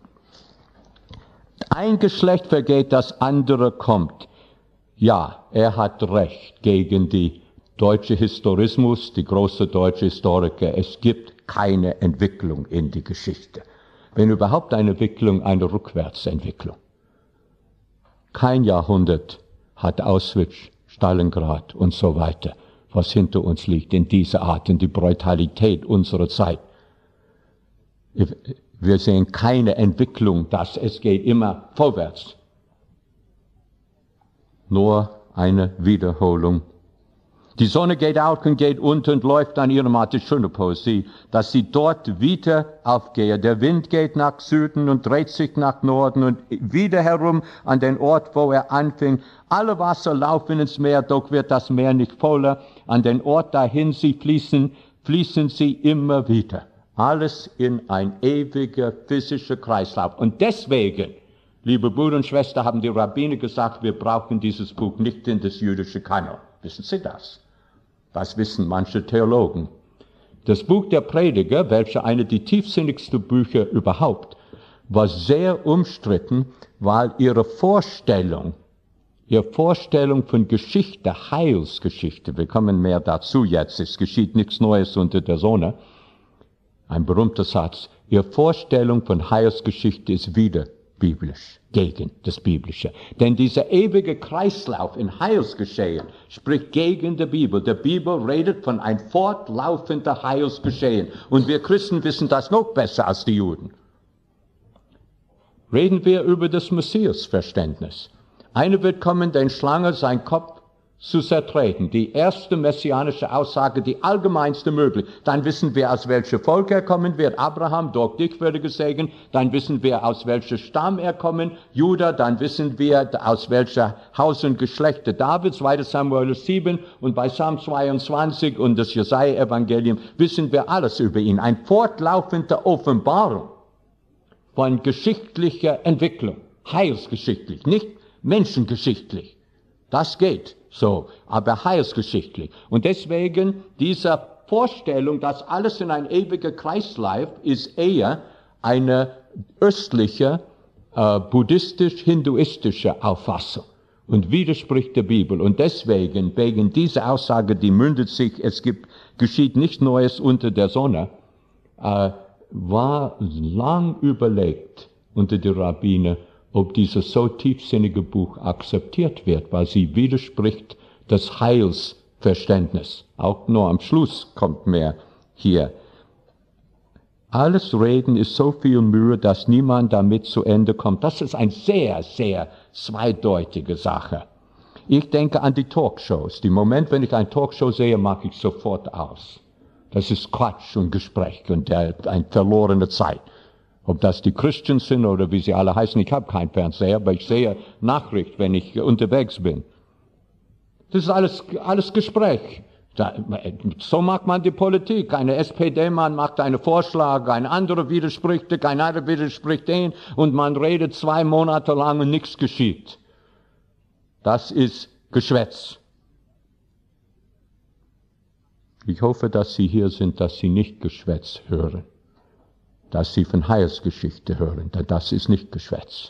Ein Geschlecht vergeht, das andere kommt. Ja, er hat recht gegen die deutsche Historismus, die große deutsche Historiker. Es gibt keine Entwicklung in die Geschichte. Wenn überhaupt eine Entwicklung, eine Rückwärtsentwicklung. Kein Jahrhundert hat Auschwitz, Stalingrad und so weiter was hinter uns liegt in dieser Art, in die Brutalität unserer Zeit. Wir sehen keine Entwicklung, dass es geht immer vorwärts. Nur eine Wiederholung. Die Sonne geht auf und geht unter und läuft an ihrem Art, die schöne Poesie, dass sie dort wieder aufgehe. Der Wind geht nach Süden und dreht sich nach Norden und wieder herum an den Ort, wo er anfing. Alle Wasser laufen ins Meer, doch wird das Meer nicht voller. An den Ort dahin sie fließen, fließen sie immer wieder. Alles in ein ewiger physischer Kreislauf. Und deswegen, liebe Brüder und Schwestern, haben die Rabbiner gesagt, wir brauchen dieses Buch nicht in das jüdische Kanon. Wissen Sie das? Das wissen manche Theologen. Das Buch der Prediger, welches eine der tiefsinnigsten Bücher überhaupt, war sehr umstritten, weil ihre Vorstellung, ihre Vorstellung von Geschichte, Heilsgeschichte, wir kommen mehr dazu jetzt, es geschieht nichts Neues unter der Sonne, ein berühmter Satz, ihre Vorstellung von Heilsgeschichte ist wieder biblisch, gegen das Biblische. Denn dieser ewige Kreislauf in Heilsgeschehen spricht gegen die Bibel. Die Bibel redet von ein fortlaufender Heilsgeschehen. Und wir Christen wissen das noch besser als die Juden. Reden wir über das Messias-Verständnis. Einer wird kommen, den Schlange sein Kopf zu zertreten. Die erste messianische Aussage, die allgemeinste möglich. Dann wissen wir, aus welchem Volk er kommen wird. Abraham, durch dich würde gesegnet. Dann wissen wir, aus welchem Stamm er kommen. Judah, dann wissen wir, aus welcher Haus und Geschlechter David. zweiter Samuel sieben und bei Psalm zweiundzwanzig und das Jesaja-Evangelium wissen wir alles über ihn. Ein fortlaufende Offenbarung von geschichtlicher Entwicklung. Heilsgeschichtlich, nicht menschengeschichtlich. Das geht so, aber heilsgeschichtlich. Und deswegen diese Vorstellung, dass alles in ein ewiger Kreislauf ist, eher eine östliche, äh, buddhistisch-hinduistische Auffassung und widerspricht der Bibel. Und deswegen, wegen dieser Aussage, die mündet sich, es gibt, geschieht nichts Neues unter der Sonne, äh, war lang überlegt unter die Rabbiner, ob dieses so tiefsinnige Buch akzeptiert wird, weil sie widerspricht das Heilsverständnis. Auch nur am Schluss kommt mehr hier. Alles Reden ist so viel Mühe, dass niemand damit zu Ende kommt. Das ist eine sehr, sehr zweideutige Sache. Ich denke an die Talkshows. Den Moment, wenn ich eine Talkshow sehe, mache ich sofort aus. Das ist Quatsch und Gespräch und äh, eine verlorene Zeit. Ob das die Christians sind oder wie sie alle heißen, ich habe keinen Fernseher, aber ich sehe Nachricht, wenn ich unterwegs bin. Das ist alles, alles Gespräch. Da, so macht man die Politik. Eine S P D-Mann macht einen Vorschlag, ein anderer widerspricht, ein anderer widerspricht den und man redet zwei Monate lang und nichts geschieht. Das ist Geschwätz. Ich hoffe, dass Sie hier sind, dass Sie nicht Geschwätz hören. Dass Sie von Heilsgeschichte hören, denn das ist nicht Geschwätz.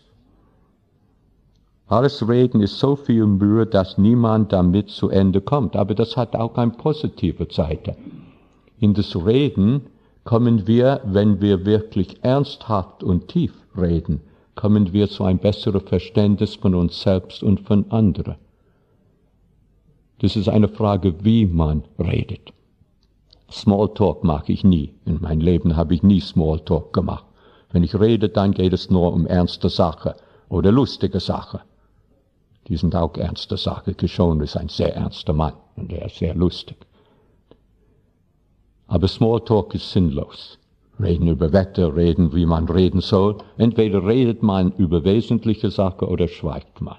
Alles Reden ist so viel Mühe, dass niemand damit zu Ende kommt. Aber das hat auch eine positive Seite. In das Reden kommen wir, wenn wir wirklich ernsthaft und tief reden, kommen wir zu einem besseren Verständnis von uns selbst und von anderen. Das ist eine Frage, wie man redet. Smalltalk mache ich nie. In meinem Leben habe ich nie Smalltalk gemacht. Wenn ich rede, dann geht es nur um ernste Sache oder lustige Sache. Die sind auch ernste Sache. Geschon ist ein sehr ernster Mann und er ist sehr lustig. Aber Smalltalk ist sinnlos. Reden über Wetter, reden, wie man reden soll. Entweder redet man über wesentliche Sachen oder schweigt man.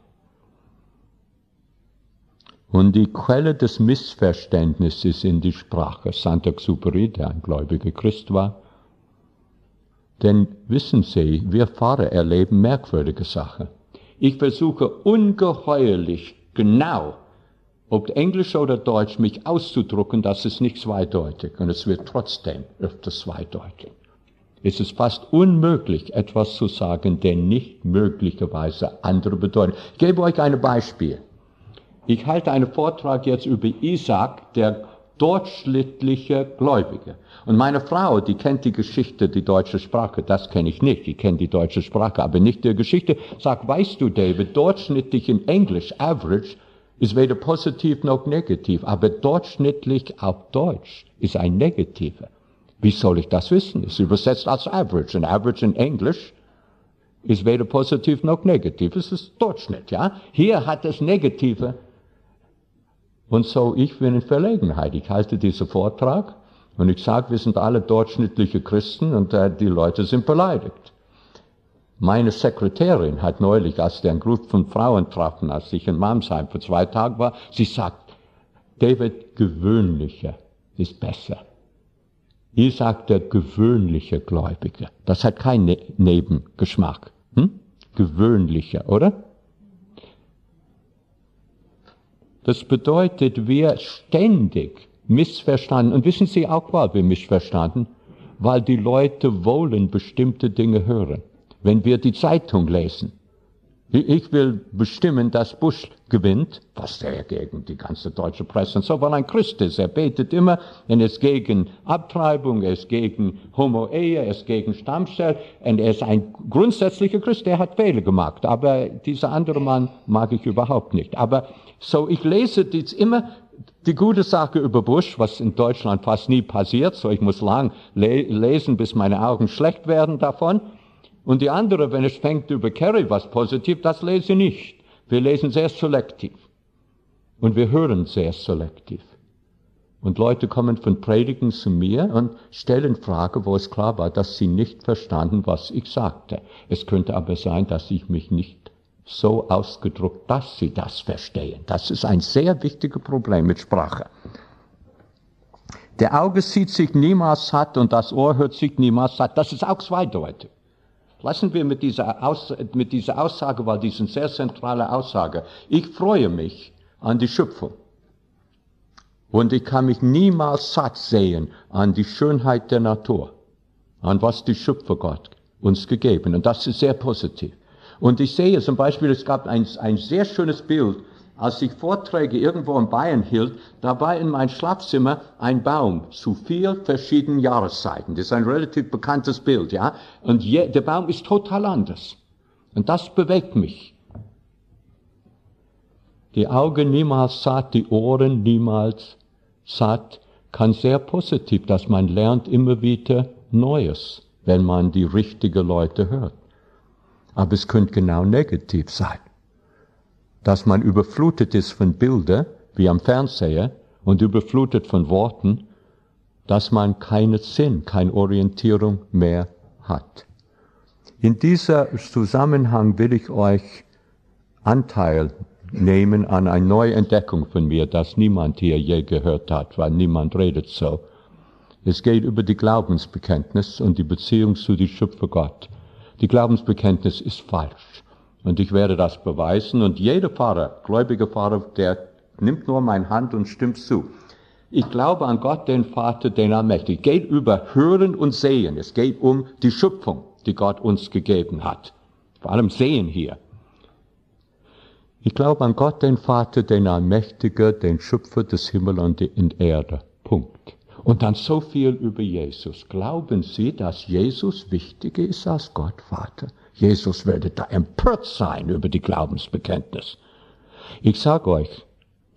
Und die Quelle des Missverständnisses in die Sprache, Saint-Exupéry, der ein gläubiger Christ war. Denn wissen Sie, wir Pfarrer erleben merkwürdige Sachen. Ich versuche ungeheuerlich genau, ob Englisch oder Deutsch, mich auszudrücken, dass es nicht zweideutig, und es wird trotzdem öfters zweideutig. Es ist fast unmöglich, etwas zu sagen, denn nicht möglicherweise andere Bedeutung. Ich gebe euch ein Beispiel. Ich halte einen Vortrag jetzt über Isaac, der durchschnittliche Gläubige. Und meine Frau, die kennt die Geschichte, die deutsche Sprache, das kenne ich nicht. Ich kenne die deutsche Sprache, aber nicht die Geschichte. Sagt, weißt du, David, durchschnittlich in Englisch, average, ist weder positiv noch negativ, aber durchschnittlich auf Deutsch ist ein Negativer. Wie soll ich das wissen? Es ist übersetzt als Average. Und Average in Englisch ist weder positiv noch negativ. Es ist Durchschnitt, ja. Hier hat es Negative. Und so, ich bin in Verlegenheit. Ich halte diesen Vortrag und ich sage, wir sind alle durchschnittliche Christen und äh, die Leute sind beleidigt. Meine Sekretärin hat neulich, als wir einen Gruppe von Frauen trafen, als ich in Mannheim für zwei Tage war, sie sagt, David, gewöhnlicher ist besser. Ich sagt der gewöhnliche Gläubige. Das hat keinen ne- Nebengeschmack. Hm? Gewöhnlicher, oder? Das bedeutet, wir ständig missverstanden. Und wissen Sie auch, warum wir missverstanden? Weil die Leute wollen bestimmte Dinge hören. Wenn wir die Zeitung lesen, ich will bestimmen, dass Bush gewinnt, was er gegen die ganze deutsche Presse und so, weil ein Christ ist. Er betet immer, und er ist gegen Abtreibung, er ist gegen Homo-Ehe, er ist gegen Stammzell, und er ist ein grundsätzlicher Christ, der hat Fehler gemacht. Aber dieser andere Mann mag ich überhaupt nicht. Aber so, ich lese jetzt immer die gute Sache über Bush, was in Deutschland fast nie passiert, so ich muss lang le- lesen, bis meine Augen schlecht werden davon. Und die andere, wenn es fängt über Kerry was positiv, das lese ich nicht. Wir lesen sehr selektiv. Und wir hören sehr selektiv. Und Leute kommen von Predigen zu mir und stellen Fragen, wo es klar war, dass sie nicht verstanden, was ich sagte. Es könnte aber sein, dass ich mich nicht so ausgedrückt, dass sie das verstehen. Das ist ein sehr wichtiges Problem mit Sprache. Der Auge sieht sich niemals satt und das Ohr hört sich niemals satt. Das ist auch zweideutig. Lassen wir mit dieser, Aus, mit dieser Aussage, weil dies eine sehr zentrale Aussage. Ich freue mich an die Schöpfung. Und ich kann mich niemals satt sehen an die Schönheit der Natur, an was die Schöpfergott uns gegeben. Und das ist sehr positiv. Und ich sehe zum Beispiel, es gab ein, ein sehr schönes Bild, als ich Vorträge irgendwo in Bayern hielt, da war in meinem Schlafzimmer ein Baum zu vier verschiedenen Jahreszeiten. Das ist ein relativ bekanntes Bild, ja. Und je, der Baum ist total anders. Und das bewegt mich. Die Augen niemals satt, die Ohren niemals satt, kann sehr positiv, dass man lernt immer wieder Neues, wenn man die richtigen Leute hört. Aber es könnte genau negativ sein. Dass man überflutet ist von Bildern, wie am Fernseher, und überflutet von Worten, dass man keinen Sinn, keine Orientierung mehr hat. In dieser Zusammenhang will ich euch Anteil nehmen an eine neue Entdeckung von mir, das niemand hier je gehört hat, weil niemand redet so. Es geht über die Glaubensbekenntnis und die Beziehung zu dem Schöpfer Gott. Die Glaubensbekenntnis ist falsch. Und ich werde das beweisen. Und jeder Pfarrer, gläubiger Pfarrer, der nimmt nur meine Hand und stimmt zu. Ich glaube an Gott, den Vater, den Allmächtigen. Es geht über Hören und Sehen. Es geht um die Schöpfung, die Gott uns gegeben hat. Vor allem Sehen hier. Ich glaube an Gott, den Vater, den Allmächtigen, den Schöpfer des Himmels und der Erde. Punkt. Und dann so viel über Jesus. Glauben Sie, dass Jesus wichtiger ist als Gott, Vater? Jesus würde da empört sein über die Glaubensbekenntnis. Ich sage euch,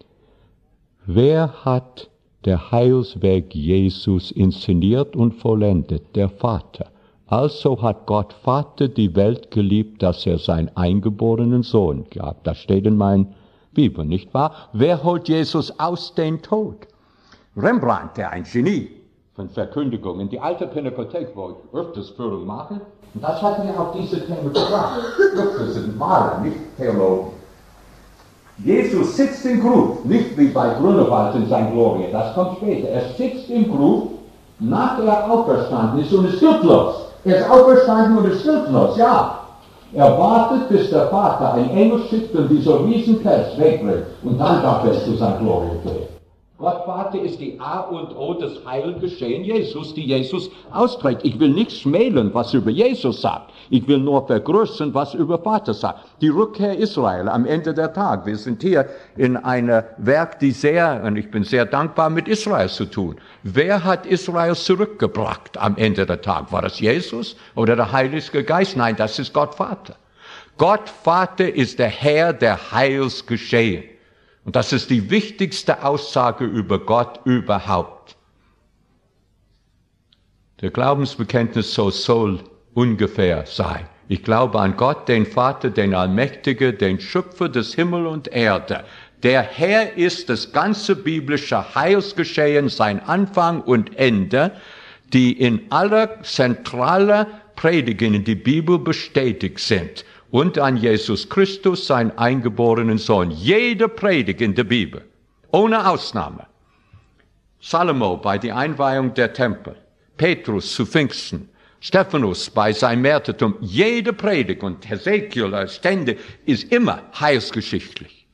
wer hat der Heilsweg Jesus inszeniert und vollendet? Der Vater. Also hat Gott Vater die Welt geliebt, dass er seinen eingeborenen Sohn gab. Das steht in meiner Bibel, nicht wahr? Wer holt Jesus aus dem Tod? Rembrandt, der ein Genie von Verkündigungen, die alte Pinakothek, wo ich öfters Führung mache, und das hat mir auf diese Themen gebracht. Öfters sind Maler, nicht Theologen. Jesus sitzt im Grub, nicht wie bei Grunewald in seiner Glorie, das kommt später. Er sitzt im Grub, nachdem er auferstanden ist und ist schuldlos. Er ist auferstanden und ist schuldlos, ja. Er wartet, bis der Vater einen Engel schickt und dieser Riesenpelz wegbringt. Und dann darf er zu seiner Glorie gehen. Gott Vater ist die A und O des Heilgeschehen Jesus, die Jesus austrägt. Ich will nicht schmälen, was über Jesus sagt. Ich will nur vergrößern, was über Vater sagt. Die Rückkehr Israel am Ende der Tag. Wir sind hier in einem Werk, die sehr, und ich bin sehr dankbar, mit Israel zu tun. Wer hat Israel zurückgebracht am Ende der Tag? War das Jesus oder der Heilige Geist? Nein, das ist Gott Vater. Gott Vater ist der Herr der Heilsgeschehen. Und das ist die wichtigste Aussage über Gott überhaupt. Der Glaubensbekenntnis so soll ungefähr sein. Ich glaube an Gott, den Vater, den Allmächtigen, den Schöpfer des Himmels und Erde. Der Herr ist das ganze biblische Heilsgeschehen, sein Anfang und Ende, die in aller zentraler Predigen in die Bibel bestätigt sind. Und an Jesus Christus, seinen eingeborenen Sohn. Jede Predigt in der Bibel, ohne Ausnahme. Salomo bei der Einweihung der Tempel, Petrus zu Pfingsten, Stephanus bei seinem Märtyrertum, jede Predigt und Hesekiel als Stände ist immer heilsgeschichtlich.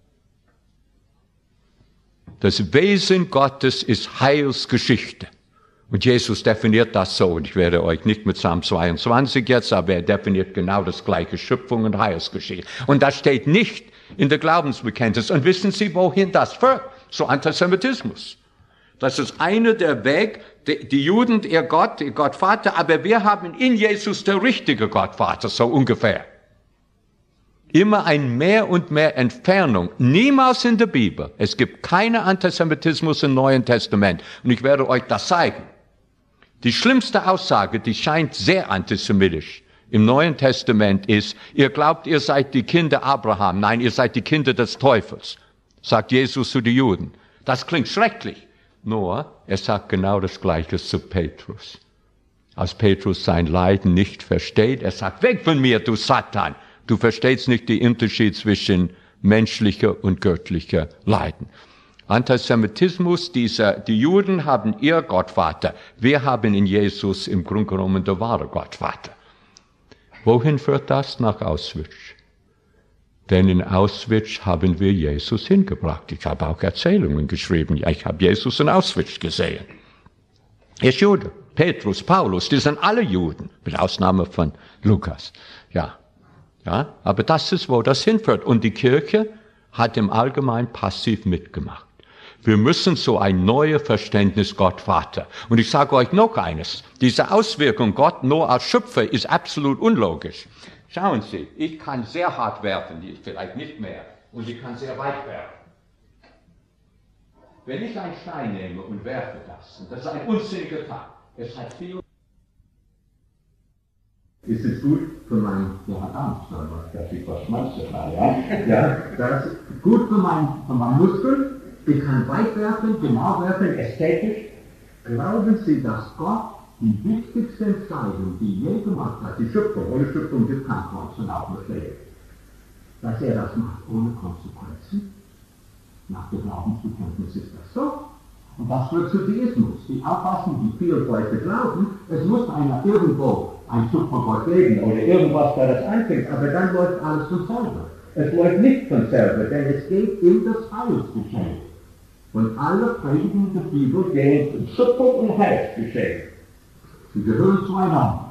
Das Wesen Gottes ist Heilsgeschichte. Und Jesus definiert das so, und ich werde euch nicht mit Psalm zweiundzwanzig jetzt, aber er definiert genau das gleiche, Schöpfung und Heilsgeschichte. Und das steht nicht in der Glaubensbekenntnis. Und wissen Sie, wohin das führt? Zu Antisemitismus. Das ist einer der Weg, die, die Juden, ihr Gott, ihr Gottvater, aber wir haben in Jesus der richtige Gottvater, so ungefähr. Immer ein mehr und mehr Entfernung. Niemals in der Bibel. Es gibt keinen Antisemitismus im Neuen Testament. Und ich werde euch das zeigen. Die schlimmste Aussage, die scheint sehr antisemitisch im Neuen Testament ist, ihr glaubt, ihr seid die Kinder Abraham. Nein, ihr seid die Kinder des Teufels, sagt Jesus zu den Juden. Das klingt schrecklich. Nur, er sagt genau das Gleiche zu Petrus. Als Petrus sein Leiden nicht versteht, er sagt, weg von mir, du Satan. Du verstehst nicht den Unterschied zwischen menschlicher und göttlicher Leiden. Antisemitismus, dieser, die Juden haben ihr Gottvater. Wir haben in Jesus im Grunde genommen der wahre Gottvater. Wohin führt das? Nach Auschwitz. Denn in Auschwitz haben wir Jesus hingebracht. Ich habe auch Erzählungen geschrieben. Ja, ich habe Jesus in Auschwitz gesehen. Er ist Jude. Petrus, Paulus, die sind alle Juden. Mit Ausnahme von Lukas. Ja. Ja, aber das ist, wo das hinführt. Und die Kirche hat im Allgemeinen passiv mitgemacht. Wir müssen so ein neues Verständnis Gott Vater. Und ich sage euch noch eines. Diese Auswirkung Gott nur als Schöpfer ist absolut unlogisch. Schauen Sie, ich kann sehr hart werfen, vielleicht nicht mehr. Und ich kann sehr weit werfen. Wenn ich einen Stein nehme und werfe das, und das ist ein unsinniger Tag, es hat viel... Ist es gut für mein, ja, Angst, dass ich was schmalze habe, ja? Ja, das ist gut für mein, für mein Muskel. Ich kann weit werfen, genau werfen, ästhetisch. Glauben Sie, dass Gott die wichtigste Entscheidung, die je gemacht hat, die Schöpfung, ohne Schöpfung gibt kein Kreuz und auch nicht Leben, dass er das macht ohne Konsequenzen? Nach dem Glaubensbekenntnis ist das so. Und das wird zu Deismus. Die Auffassung, die viele Leute glauben, es muss einer irgendwo ein Supergott leben oder irgendwas, der das anfängt, aber dann läuft alles von selber. Es läuft nicht von selber, denn es geht in das Heilsgeschehen. Und alle Predigen der Bibel gehen in Schöpfung und Heilsgeschehen. Sie gehören zueinander.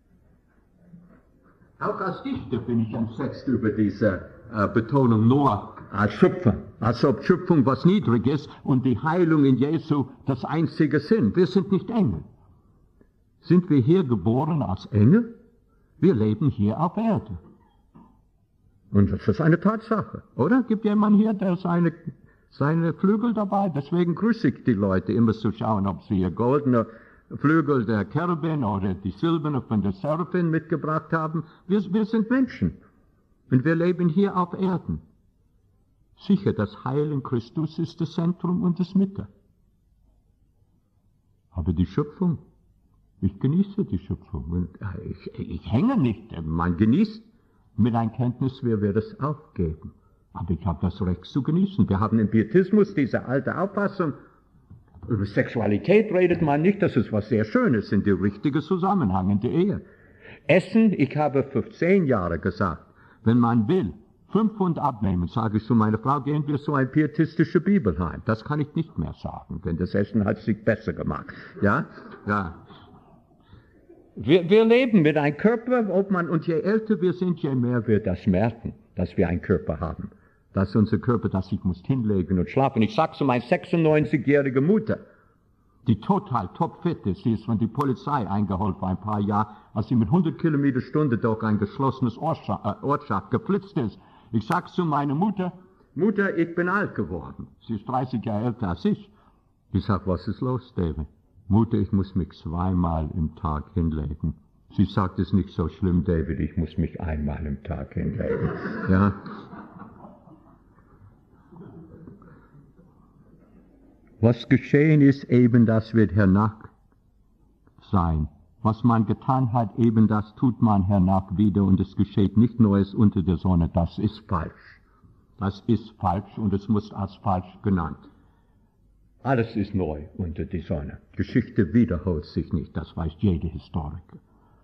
Auch als Dichter bin ich entsetzt über diese äh, Betonung nur als Schöpfer. Als ob Schöpfung was niedrig ist und die Heilung in Jesu das einzige Sinn. Wir sind nicht Engel. Sind wir hier geboren als Engel? Wir leben hier auf Erde. Und das ist eine Tatsache, oder? Gibt jemand hier, der seine, seine Flügel dabei? Deswegen grüße ich die Leute, immer zu schauen, ob sie ihr goldene Flügel der Cherubim oder die silberne von der Seraphim mitgebracht haben. Wir, wir sind Menschen. Und wir leben hier auf Erden. Sicher, das Heil in Christus ist das Zentrum und das Mitte. Aber die Schöpfung, ich genieße die Schöpfung. Und ich, ich hänge nicht, man genießt. Mit einer Kenntnis, wir werden es aufgeben. Aber ich habe das Recht zu genießen. Wir haben im Pietismus diese alte Auffassung, über Sexualität redet man nicht, das ist was sehr Schönes, in der richtigen Zusammenhang in der Ehe. Essen, ich habe für zehn Jahre gesagt, wenn man will, fünf Pfund abnehmen, sage ich zu meiner Frau, gehen wir so ein pietistische Bibelheim. Das kann ich nicht mehr sagen, denn das Essen hat sich besser gemacht. Ja, ja. Wir, wir leben mit einem Körper, ob man, und je älter wir sind, je mehr wir das merken, dass wir einen Körper haben. Dass unser Körper, dass ich muss hinlegen und schlafen. Ich sag zu meiner sechsundneunzigjährige Mutter, die total topfit ist, sie ist von der Polizei eingeholt vor ein paar Jahren, als sie mit hundert Kilometer Stunde durch ein geschlossenes Ortschaft, äh, Ortschaft geflitzt ist. Ich sag zu meiner Mutter, Mutter, ich bin alt geworden. Sie ist dreißig Jahre älter als ich. Ich sag, was ist los, David? Mutter, ich muss mich zweimal im Tag hinlegen. Sie sagt, es ist nicht so schlimm, David, ich muss mich einmal im Tag hinlegen. Ja. Was geschehen ist, eben das wird hernach sein. Was man getan hat, eben das tut man hernach wieder, und es geschieht nicht Neues unter der Sonne. Das ist falsch. Das ist falsch, und es muss als falsch genannt. Alles ist neu unter der Sonne. Geschichte wiederholt sich nicht, das weiß jeder Historiker.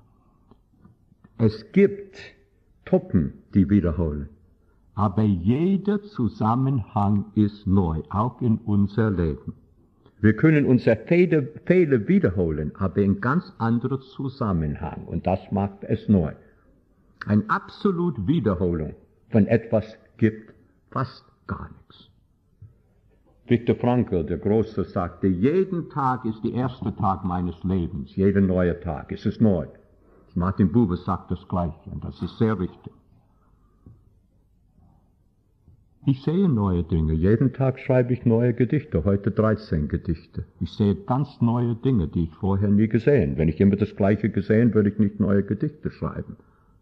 Es gibt Truppen, die wiederholen. Aber jeder Zusammenhang ist neu, auch in unser Leben. Wir können unsere Fehler, Fehler wiederholen, aber in ganz anderem Zusammenhang. Und das macht es neu. Eine absolute Wiederholung von etwas gibt fast gar nichts. Viktor Frankl, der Große, sagte, jeden Tag ist der erste Tag meines Lebens. Jeder neue Tag. Es ist neu. Martin Buber sagt das Gleiche, und das ist sehr richtig. Ich sehe neue Dinge. Jeden Tag schreibe ich neue Gedichte, heute dreizehn Gedichte. Ich sehe ganz neue Dinge, die ich vorher nie gesehen habe. Wenn ich immer das Gleiche gesehen, würde ich nicht neue Gedichte schreiben.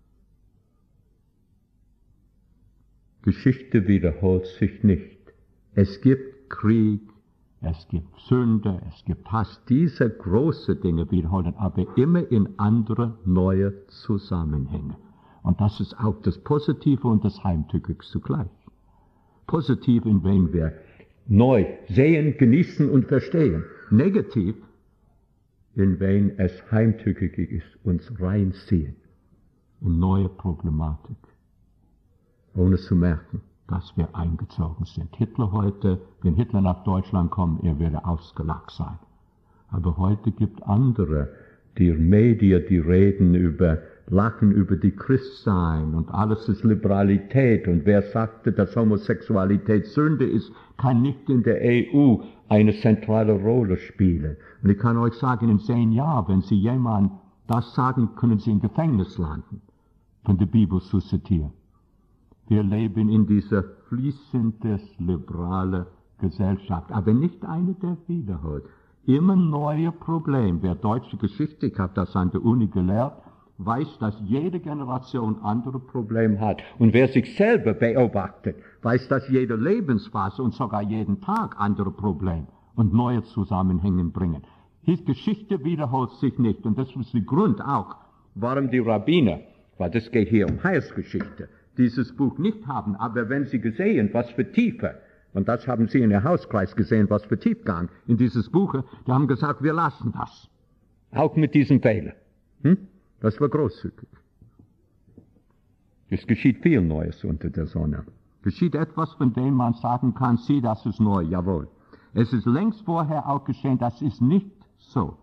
Geschichte wiederholt sich nicht. Es gibt Krieg, es gibt Sünde, es gibt Hass. Diese großen Dinge wiederholen, aber immer in andere, neue Zusammenhänge. Und das ist auch das Positive und das Heimtückige zugleich. Positiv, in wen wir neu sehen, genießen und verstehen. Negativ, in wen es heimtückig ist, uns reinziehen in neue Problematik, ohne zu merken, dass wir eingezogen sind. Hitler heute, wenn Hitler nach Deutschland kommt, er würde ausgelacht sein. Aber heute gibt andere, die Medien, die reden über, lachen über die Christsein und alles ist Liberalität, und wer sagte, dass Homosexualität Sünde ist, kann nicht in der E U eine zentrale Rolle spielen. Und ich kann euch sagen, in zehn Jahren, wenn Sie jemand das sagen, können Sie im Gefängnis landen, von der Bibel zu zitieren. Wir leben in dieser fließenden, liberalen Gesellschaft, aber nicht eine, der wiederholt. Immer neue Probleme. Wer deutsche Geschichte, ich habe das an der Uni gelehrt, weiß, dass jede Generation andere Probleme hat. Und wer sich selber beobachtet, weiß, dass jede Lebensphase und sogar jeden Tag andere Probleme und neue Zusammenhänge bringen. Die Geschichte wiederholt sich nicht. Und das ist der Grund auch, warum die Rabbiner, weil das geht hier um Heilsgeschichte, dieses Buch nicht haben. Aber wenn sie gesehen, was für Tiefe, und das haben sie in ihr Hauskreis gesehen, was für Tiefgang in dieses Buch, die haben gesagt, wir lassen das. Auch mit diesem Fehler. Hm? Das war großzügig. Es geschieht viel Neues unter der Sonne. Geschieht etwas, von dem man sagen kann, sieh, das ist neu, jawohl. Es ist längst vorher auch geschehen, das ist nicht so.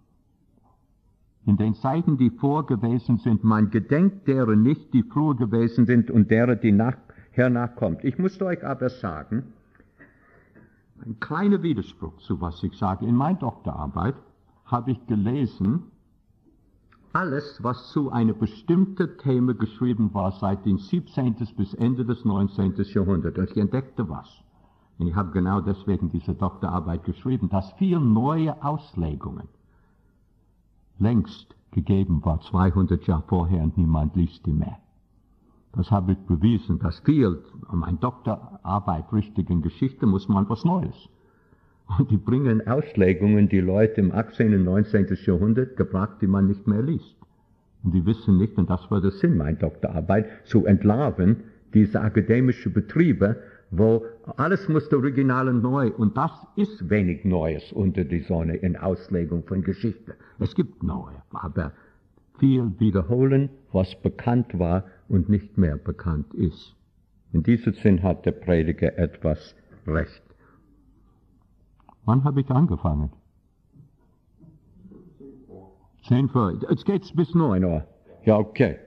In den Zeiten, die vor gewesen sind, man gedenkt derer nicht, die früher gewesen sind, und derer, die nach, hernach kommt. Ich muss euch aber sagen, ein kleiner Widerspruch zu was ich sage. In meiner Doktorarbeit habe ich gelesen, alles, was zu einem bestimmten Thema geschrieben war, seit dem siebzehnten bis Ende des neunzehnten Jahrhunderts. Und ich entdeckte was. Und ich habe genau deswegen diese Doktorarbeit geschrieben, dass viele neue Auslegungen längst gegeben war, zweihundert Jahre vorher, und niemand liest die mehr. Das habe ich bewiesen, dass viel, um eine Doktorarbeit richtigen Geschichte muss man was Neues. Und die bringen Auslegungen, die Leute im achtzehnten und neunzehnten Jahrhundert gebracht, die man nicht mehr liest. Und die wissen nicht, und das war der Sinn meiner Doktorarbeit, zu entlarven diese akademischen Betriebe, wo alles musste original und neu, und das ist wenig Neues unter die Sonne in Auslegung von Geschichte. Es gibt neue, aber viel wiederholen, was bekannt war und nicht mehr bekannt ist. In diesem Sinn hat der Prediger etwas recht. Wann habe ich angefangen? Zehn vor. Jetzt geht's bis neun Uhr. Ja, okay.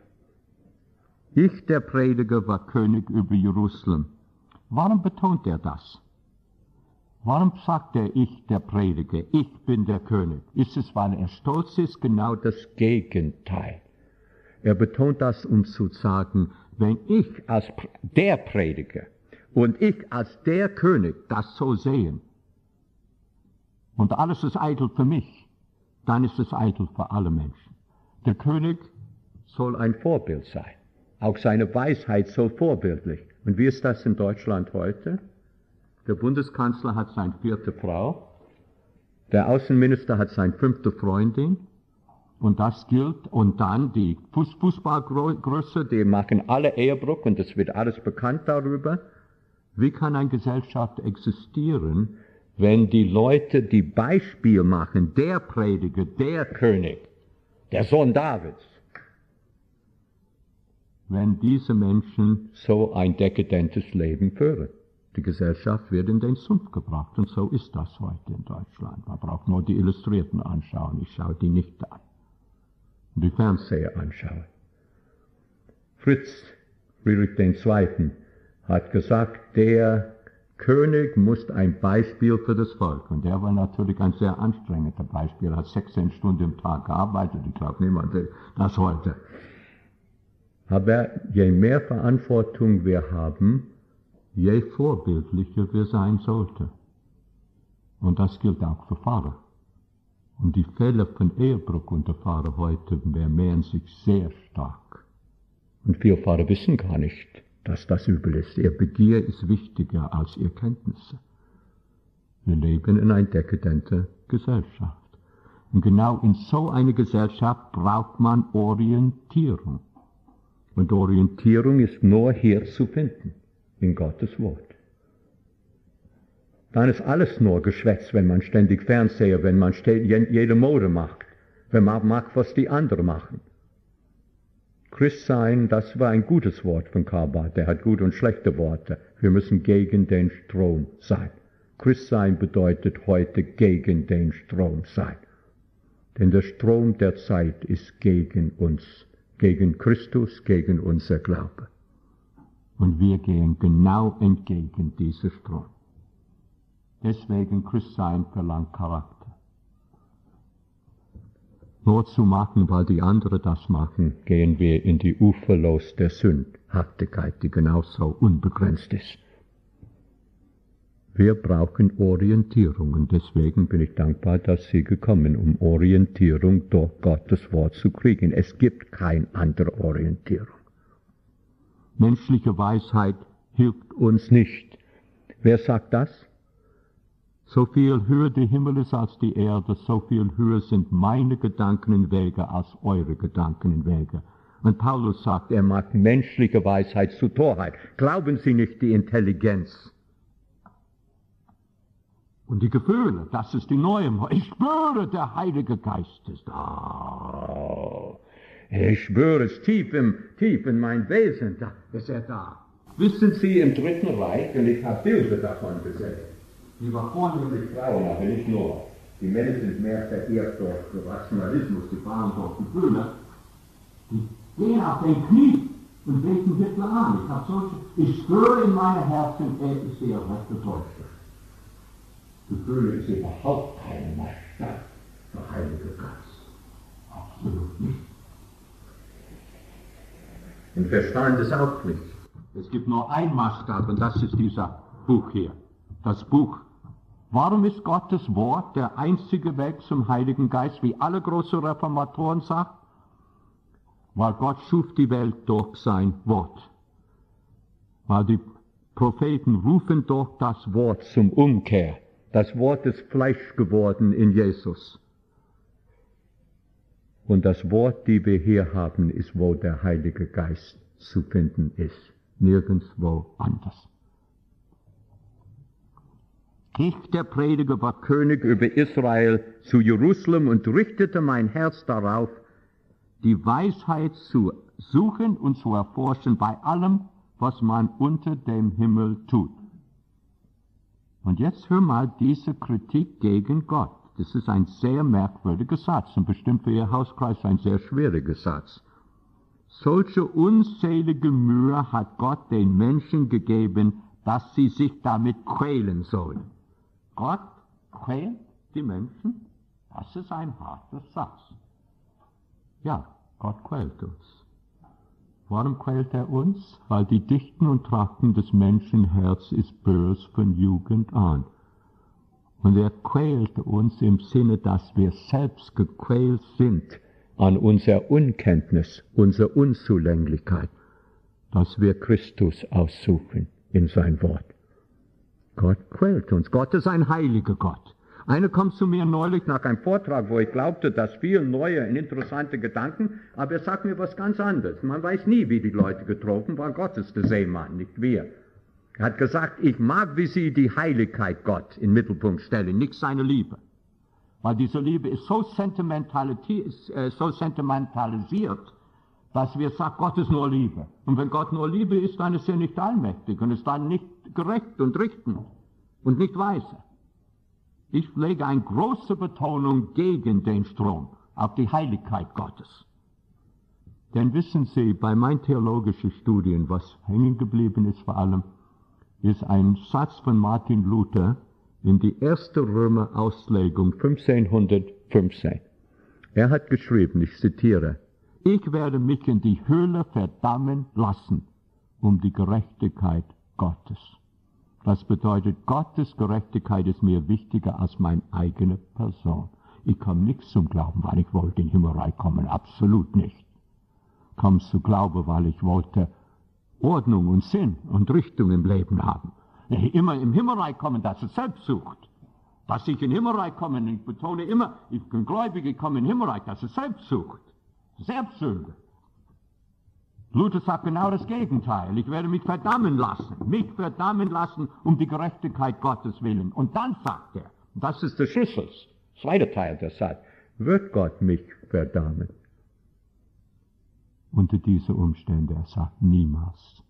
Ich, der Prediger, war König über Jerusalem. Warum betont er das? Warum sagt er, ich, der Prediger, ich bin der König? Ist es, weil er stolz ist? Genau das Gegenteil. Er betont das, um zu sagen, wenn ich als der Prediger und ich als der König das so sehen, und alles ist eitel für mich, dann ist es eitel für alle Menschen. Der König soll ein Vorbild sein. Auch seine Weisheit soll vorbildlich. Und wie ist das in Deutschland heute? Der Bundeskanzler hat seine vierte Frau, der Außenminister hat seine fünfte Freundin, und das gilt, und dann die Fußballgröße, die machen alle Ehebruch, und es wird alles bekannt darüber. Wie kann eine Gesellschaft existieren, wenn die Leute die Beispiel machen, der Prediger, der König, der Sohn Davids, wenn diese Menschen so ein dekadentes Leben führen? Die Gesellschaft wird in den Sumpf gebracht, und so ist das heute in Deutschland. Man braucht nur die Illustrierten anschauen, ich schaue die nicht an. Und die Fernseher anschauen. Fritz Friedrich der Zweite hat gesagt, der König muss ein Beispiel für das Volk. Und der war natürlich ein sehr anstrengender Beispiel, hat sechzehn Stunden im Tag gearbeitet, ich glaube niemand will das heute. Aber je mehr Verantwortung wir haben, je vorbildlicher wir sein sollten. Und das gilt auch für Pfarrer. Und die Fälle von Ehebruch unter Pfarrer heute vermehren sich sehr stark. Und viele Pfarrer wissen gar nicht, dass das übel ist. Ihr Begier ist wichtiger als ihr Kenntnisse. Wir leben in einer dekadenten Gesellschaft. Und genau in so einer Gesellschaft braucht man Orientierung. Und Orientierung ist nur hier zu finden, in Gottes Wort. Dann ist alles nur Geschwätz, wenn man ständig Fernseher, wenn man jede Mode macht, wenn man macht, was die anderen machen. Christ sein, das war ein gutes Wort von Karl Barth, der hat gute und schlechte Worte. Wir müssen gegen den Strom sein. Christ sein bedeutet heute gegen den Strom sein. Denn der Strom der Zeit ist gegen uns, gegen Christus, gegen unser Glaube. Und wir gehen genau entgegen diesem Strom. Deswegen Christsein verlangt Charakter. Nur zu machen, weil die anderen das machen, gehen wir in die Ufer los der Sündhaftigkeit, die genauso unbegrenzt ist. Wir brauchen Orientierung, und deswegen bin ich dankbar, dass Sie gekommen, um Orientierung durch Gottes Wort zu kriegen. Es gibt keine andere Orientierung. Menschliche Weisheit hilft uns nicht. Wer sagt das? So viel höher der Himmel ist als die Erde, so viel höher sind meine Gedanken und Wege als eure Gedanken und Wege. Und Paulus sagt, er macht menschliche Weisheit zu Torheit. Glauben Sie nicht die Intelligenz. Und die Gefühle, das ist die neue. Ich spüre, der Heilige Geist ist da. Oh, ich spüre es tief, im, tief in mein Wesen, da ist er da. Wissen Sie, im Dritten Reich, und ich habe Bilder davon gesehen, die war vornehmlich Frauen, aber nicht nur. Die Männer sind mehr verehrt durch Rationalismus, die Frauen durch Gefühle. Die gehen auf den Knie und beten Hitler an. Ich, hab solche, ich spüre in meinem Herzen, er ist der rechte Deutsche. Gefühle ist überhaupt keine Maßstab für Heilige Geist. Absolut nicht. Und Verstand ist auch nicht. Es gibt nur ein Maßstab, und das ist dieser Buch hier. Das Buch. Warum ist Gottes Wort der einzige Weg zum Heiligen Geist, wie alle großen Reformatoren sagen? Weil Gott schuf die Welt durch sein Wort. Weil die Propheten rufen durch das Wort zum Umkehr. Das Wort ist Fleisch geworden in Jesus. Und das Wort, die wir hier haben, ist, wo der Heilige Geist zu finden ist. Nirgendwo anders. Ich, der Prediger, war König über Israel zu Jerusalem und richtete mein Herz darauf, die Weisheit zu suchen und zu erforschen bei allem, was man unter dem Himmel tut. Und jetzt hör mal diese Kritik gegen Gott. Das ist ein sehr merkwürdiger Satz und bestimmt für Ihr Hauskreis ein sehr schwieriger Satz. Solche unzählige Mühe hat Gott den Menschen gegeben, dass sie sich damit quälen sollen. Gott quält die Menschen? Das ist ein harter Satz. Ja, Gott quält uns. Warum quält er uns? Weil die Dichten und Trachten des Menschenherz ist bös von Jugend an. Und er quält uns im Sinne, dass wir selbst gequält sind an unserer Unkenntnis, unserer Unzulänglichkeit, dass wir Christus aussuchen in sein Wort. Gott quält uns. Gott ist ein heiliger Gott. Einer kommt zu mir neulich nach einem Vortrag, wo ich glaubte, dass viel neue und interessante Gedanken, aber er sagt mir was ganz anderes. Man weiß nie, wie die Leute getroffen waren. Gott ist der Seemann, nicht wir. Er hat gesagt, ich mag, wie sie die Heiligkeit Gott in den Mittelpunkt stellen, nicht seine Liebe. Weil diese Liebe ist so, sentimentalisi- äh, so sentimentalisiert, dass wir sagen, Gott ist nur Liebe. Und wenn Gott nur Liebe ist, dann ist er nicht allmächtig und ist dann nicht gerecht und richtend und nicht weise. Ich lege eine große Betonung gegen den Strom, auf die Heiligkeit Gottes. Denn wissen Sie, bei meinen theologischen Studien, was hängen geblieben ist vor allem, ist ein Satz von Martin Luther in die erste Römer-Auslegung fünfzehnhundertfünfzehn. Er hat geschrieben, ich zitiere, ich werde mich in die Hölle verdammen lassen, um die Gerechtigkeit Gottes. Das bedeutet, Gottes Gerechtigkeit ist mir wichtiger als meine eigene Person. Ich komme nicht zum Glauben, weil ich wollte in den Himmelreich kommen, absolut nicht. Ich komme zum Glauben, weil ich wollte Ordnung und Sinn und Richtung im Leben haben. Immer im Himmelreich kommen, das ist Selbstsucht. Dass ich in den Himmelreich komme, ich betone immer, ich bin gläubig, ich komme in den Himmelreich, das ist Selbstsucht. Selbstsünde. Luther sagt genau das Gegenteil. Ich werde mich verdammen lassen, mich verdammen lassen um die Gerechtigkeit Gottes willen. Und dann sagt er, das ist der Schlüssel, zweiter Teil der Satz, wird Gott mich verdammen? Unter diese Umstände, er sagt niemals.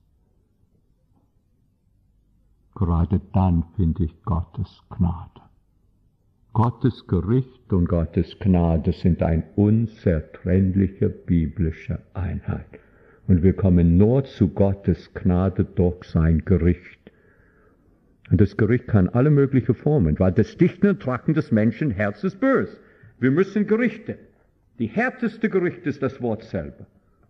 Gerade dann finde ich Gottes Gnade. Gottes Gericht und Gottes Gnade sind eine unzertrennliche biblische Einheit. Und wir kommen nur zu Gottes Gnade durch sein Gericht. Und das Gericht kann alle möglichen Formen, weil das Dichten und Trachten des Menschenherz ist böse. Wir müssen gerichten. Die härteste Gericht ist das Wort selber.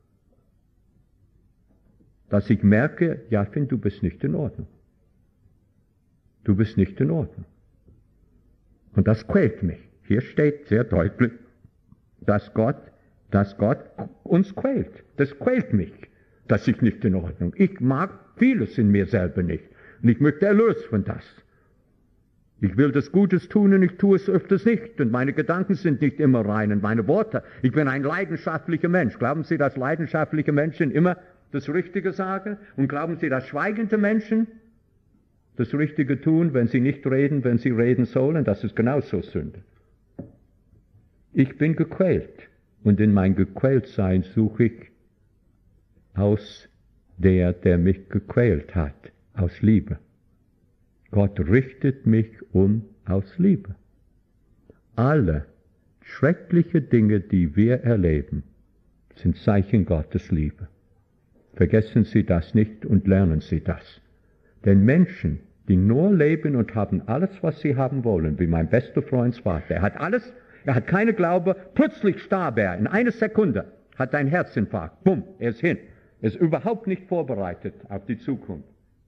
Dass ich merke, ja, Finn, du bist nicht in Ordnung. Du bist nicht in Ordnung. Und das quält mich. Hier steht sehr deutlich, dass Gott, dass Gott uns quält. Das quält mich, dass ich nicht in Ordnung. Ich mag vieles in mir selber nicht. Und ich möchte erlöst von das. Ich will das Gutes tun und ich tue es öfters nicht. Und meine Gedanken sind nicht immer rein und meine Worte. Ich bin ein leidenschaftlicher Mensch. Glauben Sie, dass leidenschaftliche Menschen immer das Richtige sagen? Und glauben Sie, dass schweigende Menschen das Richtige tun, wenn sie nicht reden, wenn sie reden sollen? Das ist genauso Sünde. Ich bin gequält. Und in mein Gequältsein suche ich aus der, der mich gequält hat, aus Liebe. Gott richtet mich um aus Liebe. Alle schreckliche Dinge, die wir erleben, sind Zeichen Gottes Liebe. Vergessen Sie das nicht und lernen Sie das. Denn Menschen, die nur leben und haben alles, was sie haben wollen, wie mein bester Freunds Vater, er hat alles, er hat keine Glaube, plötzlich starb er, in einer Sekunde, hat ein Herzinfarkt, bumm, er ist hin, er ist überhaupt nicht vorbereitet auf die Zukunft.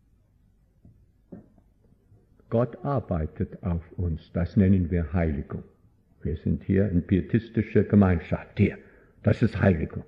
Gott arbeitet auf uns, das nennen wir Heiligung. Wir sind hier in pietistischer Gemeinschaft, hier, das ist Heiligung.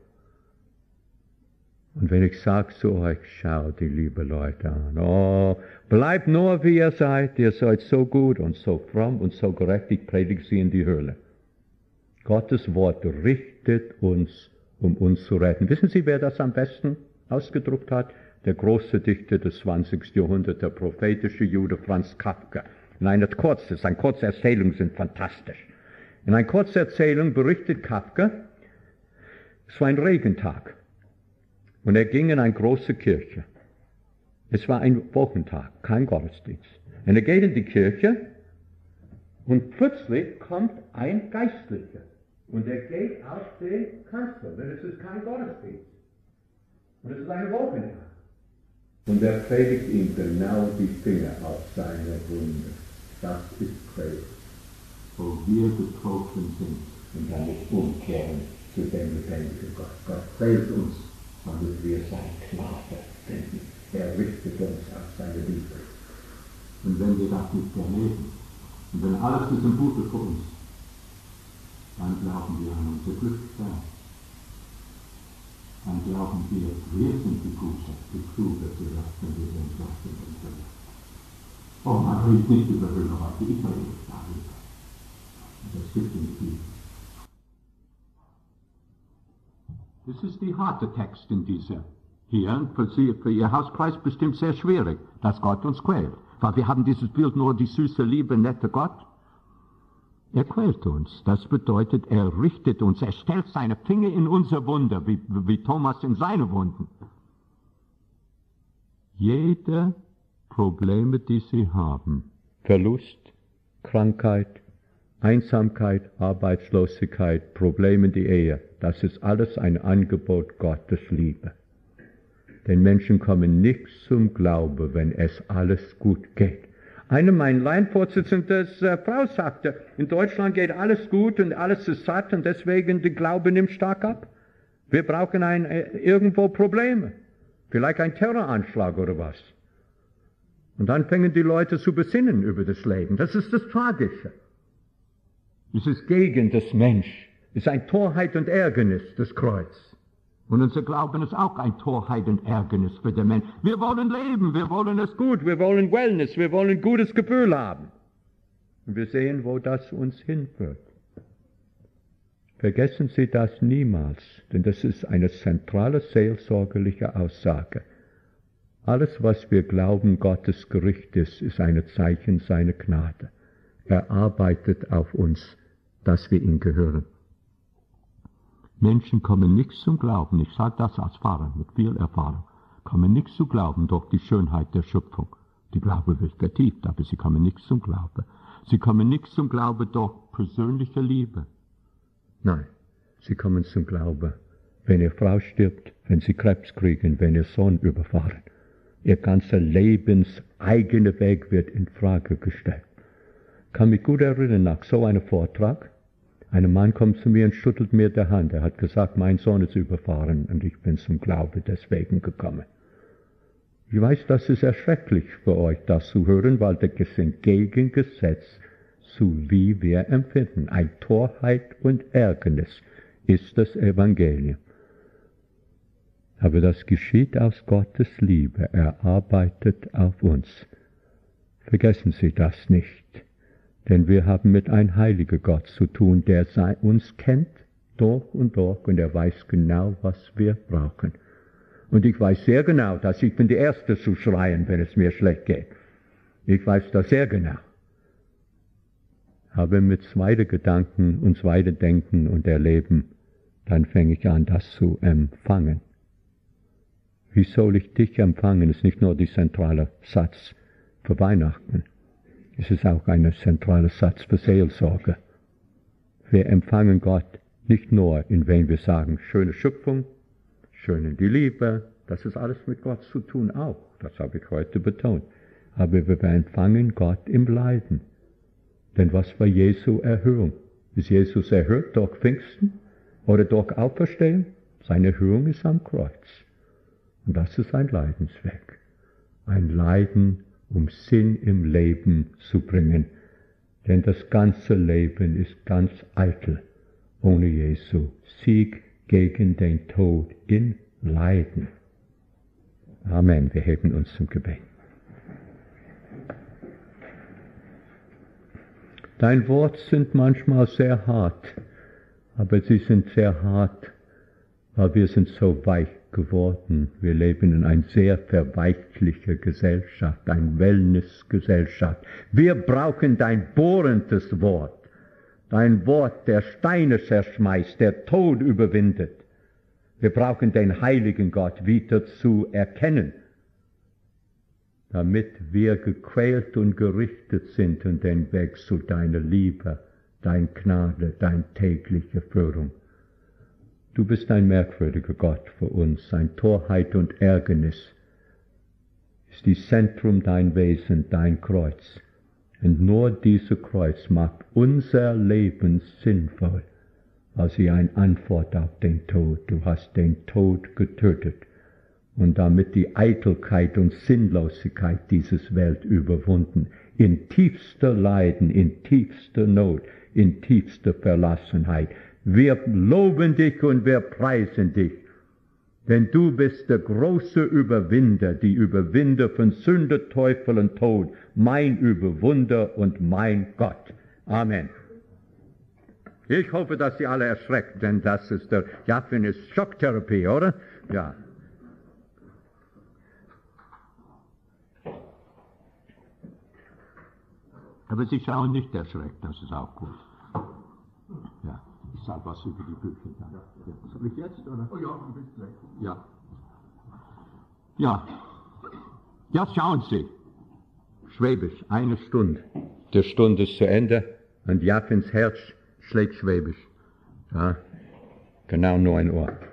Und wenn ich sage zu euch, schaut die liebe Leute an, oh, bleibt nur wie ihr seid, ihr seid so gut und so fromm und so gerecht, ich predige sie in die Hölle. Gottes Wort richtet uns, um uns zu retten. Wissen Sie, wer das am besten ausgedruckt hat? Der große Dichter des zwanzigsten Jahrhunderts, der prophetische Jude Franz Kafka. In einer kurzen, seine kurze Erzählungen sind fantastisch. In einer kurzen Erzählung berichtet Kafka, es war ein Regentag. Und er ging in eine große Kirche. Es war ein Wochentag, kein Gottesdienst. Und er geht in die Kirche und plötzlich kommt ein Geistlicher. Und er geht auf den Kanzel, denn es ist kein Gottesdienst. Und es ist ein Wochentag. Und er predigt ihm genau die Finger auf seine Wunde. Das ist Predigt. Wo wir getroffen sind und dann nicht umkehren zu dem lebendigen Gott. Gott quält uns sondern wir sein Knabe finden. Er richtet uns auf seine Liebe. Und wenn wir das nicht erleben, und wenn alles ist im Gute für uns, dann glauben wir an unser Glück selbst. Dann glauben wir, wir sind die Gute, die Kluge, die lassen wir den Gott in unser Leben. Oh, man redet nicht über Hölle heute, ich rede nicht darüber. Das gibt nicht viel. Das ist die harte Text in dieser. Hier, für, Sie, für Ihr Hauskreis bestimmt sehr schwierig, dass Gott uns quält. Weil wir haben dieses Bild nur die süße, liebe, nette Gott. Er quält uns. Das bedeutet, er richtet uns. Er stellt seine Finger in unser Wunder, wie, wie Thomas in seine Wunden. Jede Probleme, die Sie haben, Verlust, Krankheit, Einsamkeit, Arbeitslosigkeit, Probleme in der Ehe, das ist alles ein Angebot Gottes Liebe. Den Menschen kommen nicht zum Glaube, wenn es alles gut geht. Eine meiner Laienvorsitzenden äh, Frau sagte, in Deutschland geht alles gut und alles ist satt und deswegen der Glaube nimmt stark ab. Wir brauchen ein, äh, irgendwo Probleme. Vielleicht ein Terroranschlag oder was. Und dann fängen die Leute zu besinnen über das Leben. Das ist das Tragische. Es ist gegen das Mensch. Es ist ein Torheit und Ärgernis, das Kreuz. Und unser Glauben ist auch ein Torheit und Ärgernis für den Menschen. Wir wollen leben, wir wollen es gut, wir wollen Wellness, wir wollen ein gutes Gefühl haben. Und wir sehen, wo das uns hinführt. Vergessen Sie das niemals, denn das ist eine zentrale seelsorgerliche Aussage. Alles, was wir glauben, Gottes Gericht ist, ist ein Zeichen seiner Gnade. Er arbeitet auf uns, dass wir ihm gehören. Menschen kommen nicht zum Glauben, ich sage das als Pfarrer mit viel Erfahrung, kommen nicht zum Glauben durch die Schönheit der Schöpfung. Die Glaube wird vertieft, aber sie kommen nicht zum Glauben. Sie kommen nicht zum Glauben durch persönliche Liebe. Nein, sie kommen zum Glauben, wenn ihre Frau stirbt, wenn sie Krebs kriegen, wenn ihr Sohn überfahren. Ihr ganzer lebenseigener Weg wird in Frage gestellt. Ich kann mich gut erinnern, nach so einem Vortrag, ein Mann kommt zu mir und schüttelt mir die Hand. Er hat gesagt, mein Sohn ist überfahren und ich bin zum Glauben deswegen gekommen. Ich weiß, das ist erschrecklich für euch, das zu hören, weil das ist entgegengesetzt zu wie wir empfinden. Ein Torheit und Ärgernis ist das Evangelium. Aber das geschieht aus Gottes Liebe. Er arbeitet auf uns. Vergessen Sie das nicht. Denn wir haben mit einem heiligen Gott zu tun, der uns kennt, durch und durch, und er weiß genau, was wir brauchen. Und ich weiß sehr genau, dass ich bin der Erste zu schreien, wenn es mir schlecht geht. Ich weiß das sehr genau. Aber mit zweiten Gedanken und zweiten Denken und Erleben, dann fange ich an, das zu empfangen. Wie soll ich dich empfangen, ist nicht nur der zentrale Satz für Weihnachten. Es ist auch ein zentraler Satz für Seelsorge. Wir empfangen Gott nicht nur, indem wir sagen, schöne Schöpfung, schöne die Liebe, das ist alles mit Gott zu tun auch, das habe ich heute betont. Aber wir empfangen Gott im Leiden. Denn was war Jesu Erhöhung? Ist Jesus erhöht durch Pfingsten oder durch Auferstehen? Seine Erhöhung ist am Kreuz. Und das ist ein Leidensweg. Ein Leiden, um Sinn im Leben zu bringen. Denn das ganze Leben ist ganz eitel, ohne Jesu Sieg gegen den Tod in Leiden. Amen. Wir heben uns zum Gebet. Dein Wort sind manchmal sehr hart, aber sie sind sehr hart, weil wir sind so weich geworden. Wir leben in einer sehr verweichlicher Gesellschaft, eine Wellnessgesellschaft. Wir brauchen dein bohrendes Wort, dein Wort, der Steine zerschmeißt, der Tod überwindet. Wir brauchen den heiligen Gott wieder zu erkennen, damit wir gequält und gerichtet sind in den Weg zu deiner Liebe, dein Gnade, dein tägliche Führung. Du bist ein merkwürdiger Gott für uns, ein Torheit und Ärgernis ist das Zentrum dein Wesen, dein Kreuz. Und nur dieses Kreuz macht unser Leben sinnvoll. als wie eine Antwort auf den Tod. Du hast den Tod getötet und damit die Eitelkeit und Sinnlosigkeit dieses Welt überwunden. In tiefster Leiden, in tiefster Not, in tiefster Verlassenheit. Wir loben dich und wir preisen dich, denn du bist der große Überwinder, die Überwinder von Sünde, Teufel und Tod, mein Überwunder und mein Gott. Amen. Ich hoffe, dass Sie alle erschreckt, denn das ist der Jaffin ist Schocktherapie, oder? Ja. Aber Sie schauen nicht erschreckt, das ist auch gut. Ja, ich sage was über die Bücher. Ja. Ja. Soll ich jetzt, oder? Oh ja, du bist gleich. Ja. Ja. Ja, schauen Sie. Schwäbisch, eine Stunde. Die Stunde ist zu Ende und Jaffins Herz schlägt schwäbisch. Ja, genau neun Uhr.